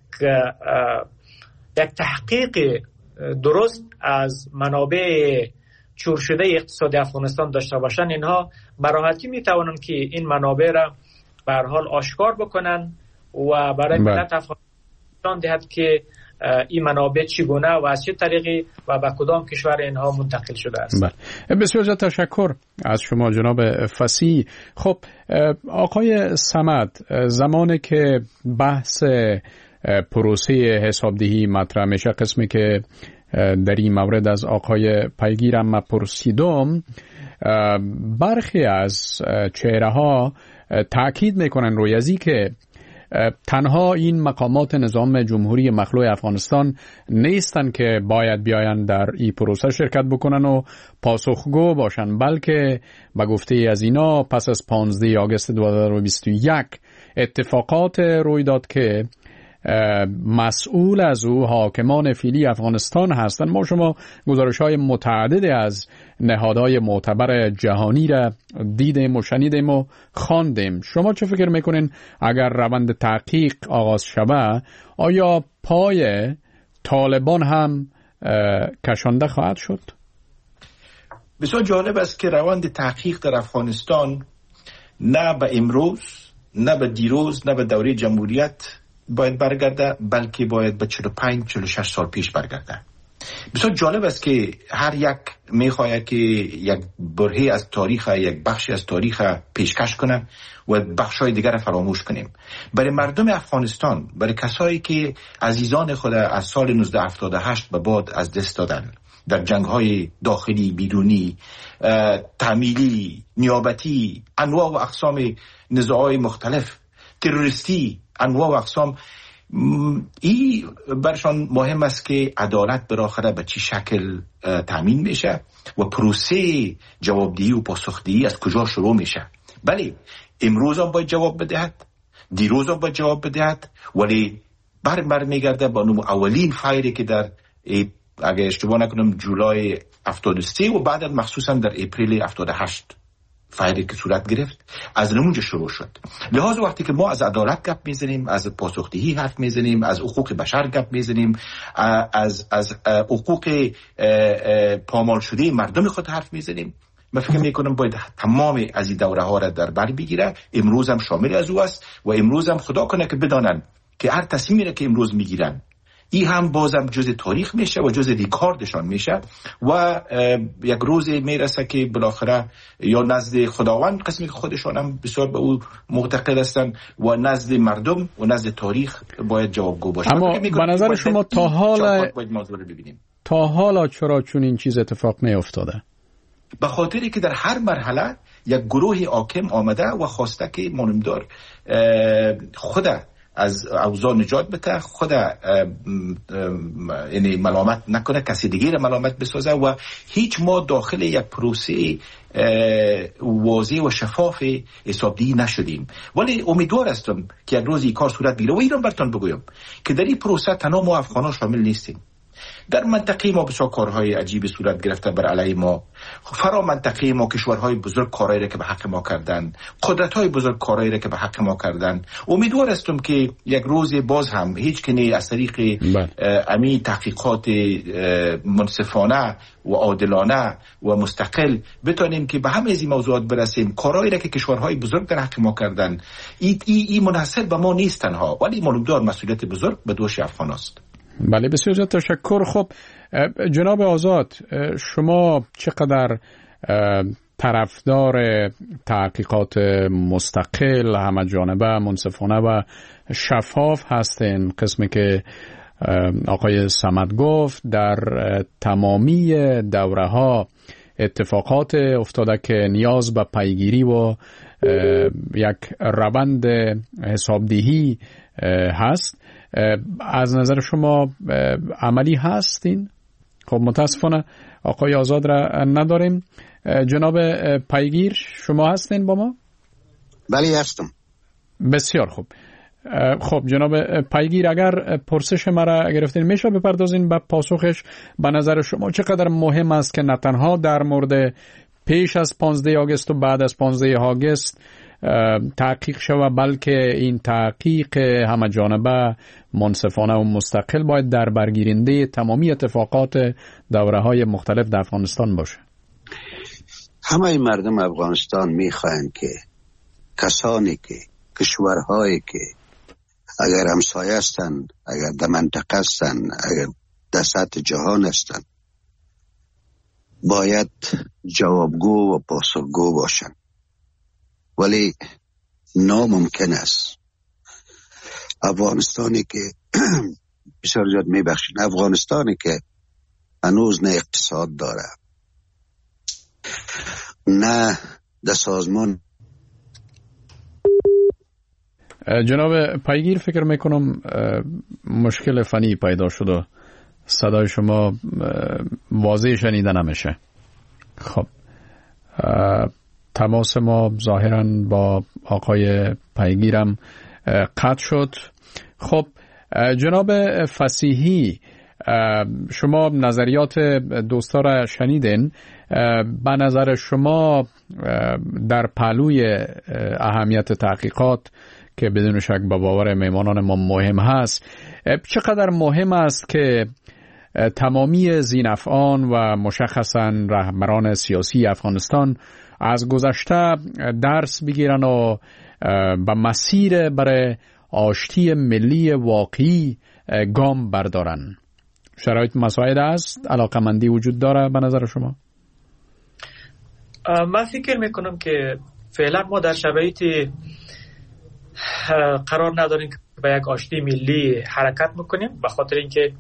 یک تحقیق درست از منابع چور شده اقتصاد افغانستان داشته باشند، اینها به راحتی میتوانند که این منابع را به هر حال آشکار بکنن و برای ملت افغانستان دهد که این منابع چگونه و از چه طریقی و به کدام کشور اینها منتقل شده است. بله. بسیار تشکر از شما جناب فصیح. خب آقای صمد، زمانی که بحث پروسه حسابدهی مطرح میشه، قسمی که در این مورد از آقای پیگیرم ما پرسیدم، برخی از چهره ها تاکید میکنن روی ازی که تنها این مقامات نظام جمهوری مخلوع افغانستان نیستن که باید بیاین در این پروسه شرکت بکنن و پاسخگو باشن، بلکه به گفته از اینا پس از پانزده آگوست دو هزار و بیست و یک اتفاقات روی داد که مسئول از او حاکمان فعلی افغانستان هستند. ما شما گزارش‌های متعدد از نهادهای معتبر جهانی را دیدیم و شنیدیم و خواندیم. شما چه فکر میکنین اگر روند تحقیق آغاز شود، آیا پای طالبان هم کشانده خواهد شد؟ بسیار جالب است که روند تحقیق در افغانستان نه به امروز، نه به دیروز، نه به دوره جمهوریت باید برگرده، بلکه باید به چهل و پنج چهل و شش سال پیش برگرده. بسیار جالب است که هر یک میخواهد که یک برهه از تاریخ، یک بخشی از تاریخ پیشکش کنه و بخشای دیگر فراموش کنیم. برای مردم افغانستان، برای کسایی که عزیزان خود از سال نوزده هفتاد و هشت به بعد از دست دادن در جنگ‌های داخلی، بیرونی، تعمیلی، نیابتی، انواع و اقسام نزاع‌های مختلف، تروریستی، انواع و اقسام، این برشان مهم است که عدالت بالاخره به چی شکل تامین میشه و پروسه جوابدهی و پاسخدهی از کجا شروع میشه. بله، امروز هم باید جواب بدهد، دیروز هم باید جواب بدهد، ولی بر بر میگرده با نوم اولین فایری که در اگه اشتباه نکنم جولای هفتاد و سه و بعد مخصوصا در اپریل هفتاد و هشت فایری که صورت گرفت از اونجا شروع شد. لحاظ وقتی که ما از عدالت گپ میزنیم، از پاسخدهی حرف میزنیم، از حقوق بشر گپ میزنیم، از از حقوق پامال شده مردم خود حرف میزنیم، من فکر میکنم باید تمام از این دوره ها را در بر بگیره. امروز هم شامل از او است و امروز هم خدا کنه که بدانن که هر تصمیمی را که امروز میگیرن این هم بازم جز تاریخ میشه و جز ریکاردشان میشه و یک روز میرسه که بالاخره یا نزد خداوند، قسمی که خودشان هم بسیار به او معتقد هستن، و نزد مردم و نزد تاریخ باید جوابگو باشه. اما به نظر شما تا حالا تا حالا چرا چون این چیز اتفاق نیفتاده؟ به خاطری که در هر مرحله یک گروه حاکم آمده و خواسته که مانمدار خود از اوضاع نجات بده، خود یعنی ملامت نکنه، کسی دیگه را ملامت بسازه و هیچ ما داخل یک پروسه واضح و شفاف حسابدهی نشدیم. ولی امیدوار هستم که یک روز این کار صورت بگیره و ایران برتون بگویم که در این پروسه تنها ما افغانان شامل نیستیم. در منطقه ما بسیار کارهای عجیب صورت گرفته بر علیه ما، فرا منطقه ما کشورهای بزرگ کارهایی را که به حق ما کردن، قدرت‌های بزرگ کارهایی را که به حق ما کردن. امیدوار هستم که یک روز باز هم هیچ کنی از طریق امی تحقیقات منصفانه و عادلانه و مستقل بتونیم که به همه از این موضوعات برسیم. کارهایی را که کشورهای بزرگ در حق ما کردن، این ای, ای منحصر به ما نیست تنها، ولی معلومدار مسئولیت بزرگ به دوش افغان است. بله، بسیار تشکر. خب جناب آزاد، شما چقدر طرفدار تحقیقات مستقل، همه جانبه، منصفانه و شفاف هستین، قسمی که آقای صمد گفت در تمامی دوره ها اتفاقات افتاده که نیاز به پیگیری و یک روند حسابدهی هست. از نظر شما عملی هستین؟ خب متاسفانه آقای آزاد را نداریم. جناب پیگیر شما هستین با ما؟ بله هستم. بسیار خوب. خب جناب پیگیر اگر پرسش مرا گرفتین میشه بپردازین به پاسخش. به نظر شما چقدر مهم است که نه تنها در مورد پیش از پانزده آگوست و بعد از پانزده آگوست تحقیق شود، بلکه این تحقیق همه جانبه منصفانه و مستقل باید در برگیرنده تمامی اتفاقات دوره های مختلف در افغانستان باشه؟ همه مردم افغانستان میخواهند که کسانی که کشورهایی که اگر همسایه هستند، اگر در منطقه هستند، اگر در سطح جهان هستند، باید جوابگو و پاسخگو باشند. ولی ناممکن است افغانستانی که بسیار زیاد میبخشید، افغانستانی که هنوز نه اقتصاد داره، نه در سازمان. جناب پیگیر فکر میکنم مشکل فنی پیدا شده، صدای شما واضح شنیده نمیشه. خب تماس ما ظاهرا با آقای پیگیرم قطع شد. خب جناب فصیحی، شما نظریات دوستا را شنیدین. به نظر شما در پهلوی اهمیت تحقیقات که بدون شک به باور میمانان ما مهم هست، چقدر مهم است که تمامی ذی‌نفعان و مشخصاً رهبران سیاسی افغانستان از گذشته درس بگیرن و به مسیر برای آشتی ملی واقعی گام بردارن؟ شرایط مساعد است؟ علاقمندی وجود داره به نظر شما؟ من فکر میکنم که فعلا ما در شرایط قرار نداریم که به یک آشتی ملی حرکت میکنیم، به خاطر اینکه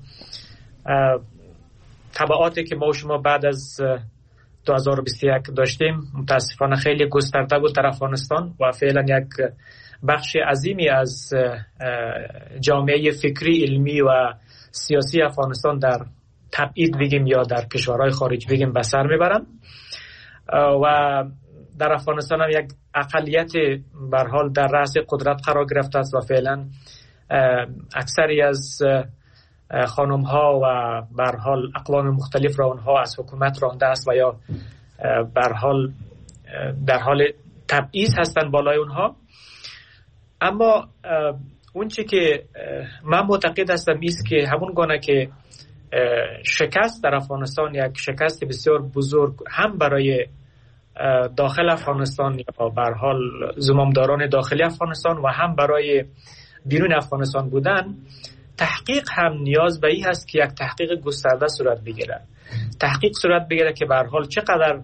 تبعاتی که ما و شما بعد از دو هزار و بیست و یک داشتیم متاسفانه خیلی گسترده بود در افغانستان و فعلا یک بخش عظیمی از جامعه فکری، علمی و سیاسی افغانستان در تبعید بگیم یا در کشورهای خارج بگیم به سر میبرن و در افغانستان هم یک اقلیت به هر حال در رأس قدرت قرار گرفته است و فعلا اکثری از خانم ها و به هر حال اقوام مختلف را اونها از حکومت رانده است و یا به هر حال در حال تبعیض هستند بالای اونها. اون اون چی که من معتقد هستم است که همون گونه که شکست در افغانستان یک شکست بسیار بزرگ هم برای داخل افغانستان یا به هر حال زمامداران داخلی افغانستان و هم برای بیرون افغانستان بودن، تحقیق هم نیاز به این هست که یک تحقیق گسترده صورت بگیره. تحقیق صورت بگیره که به هر حال چقدر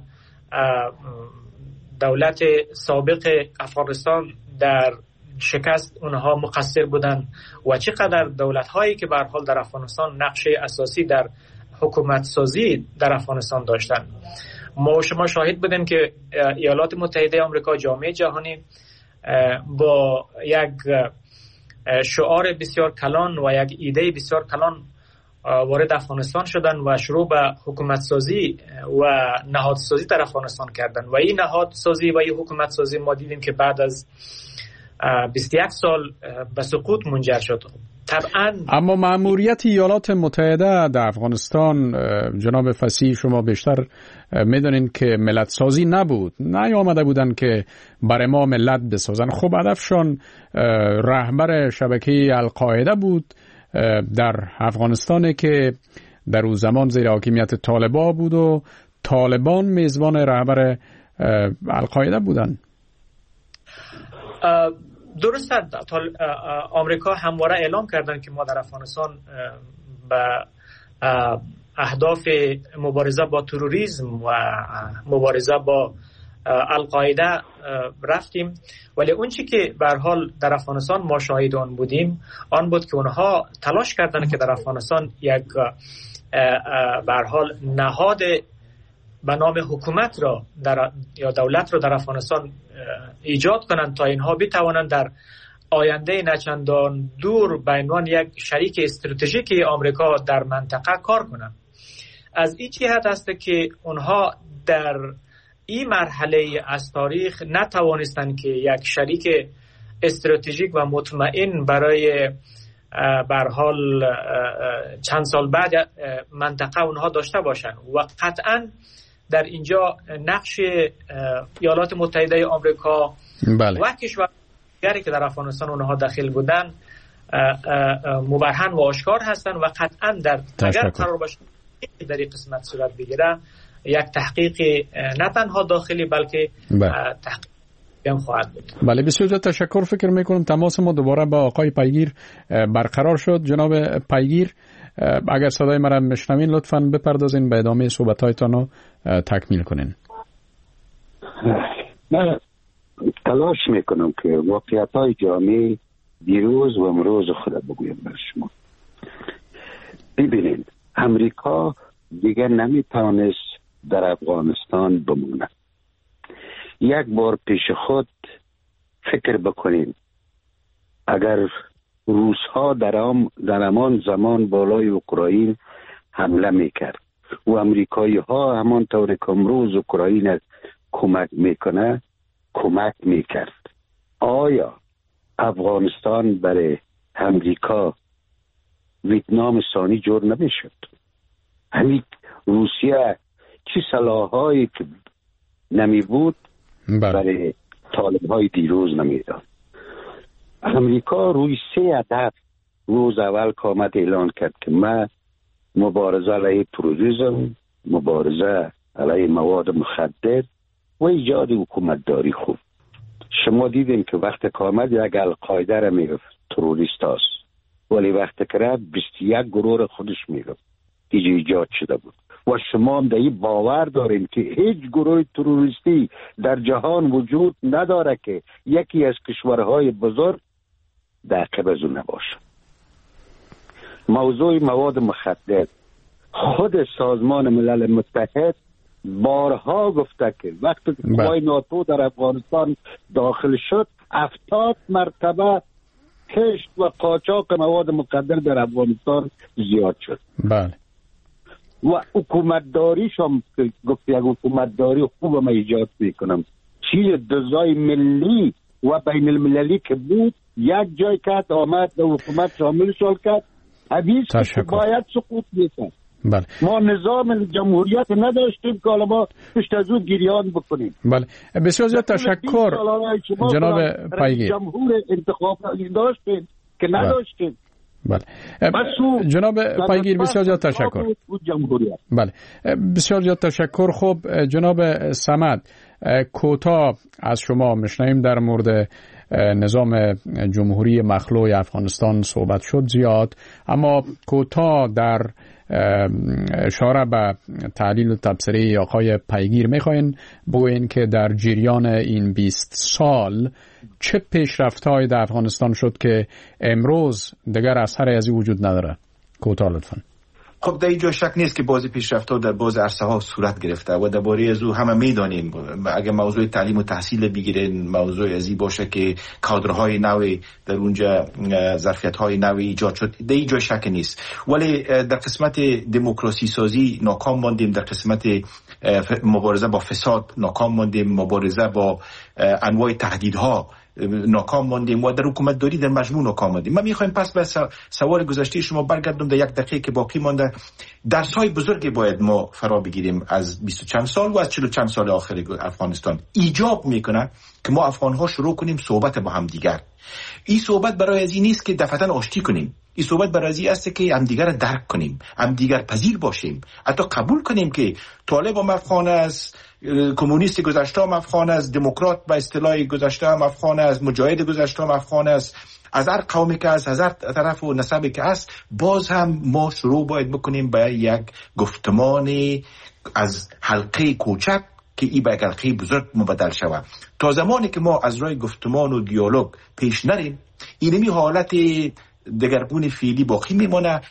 دولت سابق افغانستان در شکست اونها مقصر بودن و چقدر دولت هایی که به هر حال در افغانستان نقش اساسی در حکومت سازی در افغانستان داشتن. ما شما شاهد بودیم که ایالات متحده آمریکا، جامعه جهانی با یک شعار بسیار کلان و یک ایده بسیار کلان وارد افغانستان شدن و شروع به حکومت سازی و نهاد سازی در افغانستان کردن و این نهاد سازی و این حکومت سازی ما دیدیم که بعد از بیست و یک سال به سقوط منجر شد. طبعا اما مأموریت ایالات متحده در افغانستان، جناب فصیح، شما بیشتر میدونین که ملت سازی نبود، نه آمده بودن که برای ما ملت بسازن. خب هدفشان رهبر شبکه القاعده بود در افغانستان که در اون زمان زیر حاکمیت طالبان بود و طالبان میزبان رهبر القاعده بودن. درست است. آمریکا همواره اعلام کردن که ما در افغانستان به اهداف مبارزه با تروریسم و مبارزه با القاعده رفتیم، ولی اون چی که به هر حال در افغانستان ما شاهد آن بودیم آن بود که اونها تلاش کردن که در افغانستان یک به هر حال نهاد به نام حکومت را در یا دولت را در افغانستان ایجاد کنند تا اینها بتوانند در آینده نچندان دور به عنوان یک شریک استراتژیک آمریکا در منطقه کار کنند. از این جهت است که اونها در این مرحله از تاریخ نتوانستند که یک شریک استراتژیک و مطمئن برای به هر حال چند سال بعد منطقه اونها داشته باشند و قطعا در اینجا نقش ایالات متحده آمریکا بله. و کشورهایی که در افغانستان اونها داخل بودن مبرهن و آشکار هستند و قطعا در اگر قرار باشه در این قسمت صورت بگیره یک تحقیق نه تنها داخلی بلکه تحقیق هم خواهد بود. بله بسیار زیاد تشکر. فکر میکنم تماس ما دوباره با آقای پیگیر برقرار شد. جناب پیگیر اگر صدای مرا میشنوین لطفاً بپردازین به ادامه صحبت‌هایتان رو تکمیل کنین. من تلاش میکنم که واقعیت‌های جامعه دیروز و امروز خود بگویم بر شما. ببینید امریکا دیگر نمیتونست در افغانستان بمونه. یک بار پیش خود فکر بکنین اگر روس‌ها در ام در همان زمان بالای اوکراین حمله میکرد و امریکایی ها همان طور که امروز اوکراین کمک میکنه کمک میکرد، آیا افغانستان برای امریکا ویتنام ثانی جور نمیشد؟ همین روسیه چی سلاحایی که نمی بود برای طالب های دیروز نمیداد. امریکا روی سه هدف روز اول که آمد اعلان کرد که ما مبارزه علیه تروریسم، مبارزه علیه مواد مخدر و ایجاد حکومتداری خوب. شما دیدیم که وقت که آمد یک القاعده را میگفت تروریست هست، ولی وقت که رفت بیست و یک گروه خودش میگفت دیگه ایجاد شده بود. و شما هم در این باور داریم که هیچ گروه تروریستی در جهان وجود نداره که یکی از کشورهای بزرگ تعقیب از اون نباشه. موضوع مواد مخدر خود سازمان ملل متحد بارها گفته که وقتی که قوای ناتو در افغانستان داخل شد هفتاد مرتبه کشت و قاچاق مواد مخدر در افغانستان زیاد شد. بله. و حکومتداریش هم که گفت یک حکومتداری خوب هم ایجاد میکنم، چیز دزای ملی و بین المللی که بود یک جای کرد آمد در حکومت شامل شد کرد حدیث که باید سقوط میکرد. بله. ما نظام جمهوریت نداشتیم که ما پشت از اون گریان بکنیم. بله بسیار زیاد تشکر جناب پیگیر. جمهور انتخاب داشتیم که نداشتیم. بله جناب پیگیر بسیار زیاد تشکر. بله بسیار زیاد تشکر. خب جناب صمد کوتاه از شما میشنویم در مورد نظام جمهوری مخلوع افغانستان صحبت شد زیاد، اما کوتاه در اشاره به تحلیل و تبصره آقای پیگیر میخواین بگوین که در جریان این بیست سال چه پیشرفت‌هایی در افغانستان شد که امروز دیگر اثری از این وجود نداره؟ کوتاه لطفاً. خب در اینجا شک نیست که بعضی پیشرفت‌ها در بعض عرصه ها صورت گرفته و درباره از او همه میدانیم. اگر موضوع تعلیم و تحصیل بگیرین موضوع ازی باشه که کادرهای نوی در اونجا ظرفیت‌های نوی ایجاد شد، در اینجا شک نیست. ولی در قسمت دموکراسی سازی ناکام ماندیم، در قسمت مبارزه با فساد ناکام ماندیم، مبارزه با انواع تهدیدها ناکام ماندیم و در حکومت داری در مجموع ناکام ماندیم. من میخوایم پس به سوال گذشته شما برگردم. در یک دقیقه که باقی مانده درس‌های بزرگی باید ما فرا بگیریم از بیست و چند سال و از چهل و چند سال آخر افغانستان. ایجاب میکنه که ما افغان‌ها شروع کنیم صحبت با هم دیگر. این صحبت برای از این نیست که دفعتاً آشتی کنیم، این صحبت برای از این است که هم دیگر درک کنیم، هم دیگر پذیر باشیم، حتی قبول کنیم که طالب هم افغان است، کمونیست گذشته هم افغان است، دموکرات به اصطلاح گذشته هم افغان است، مجاهد گذشته هم افغان است، از هر قومی که است، از هر طرف و نسبی که است. باز هم ما شروع باید بکنیم به یک گفتمان از حلقه کوچک که این به حلقه بزرگ مبدل شود. تا زمانی که ما از راه گفتمان و دیالوگ پیش نریم، اینمی حالت دگرگون فعلی باقی میمونه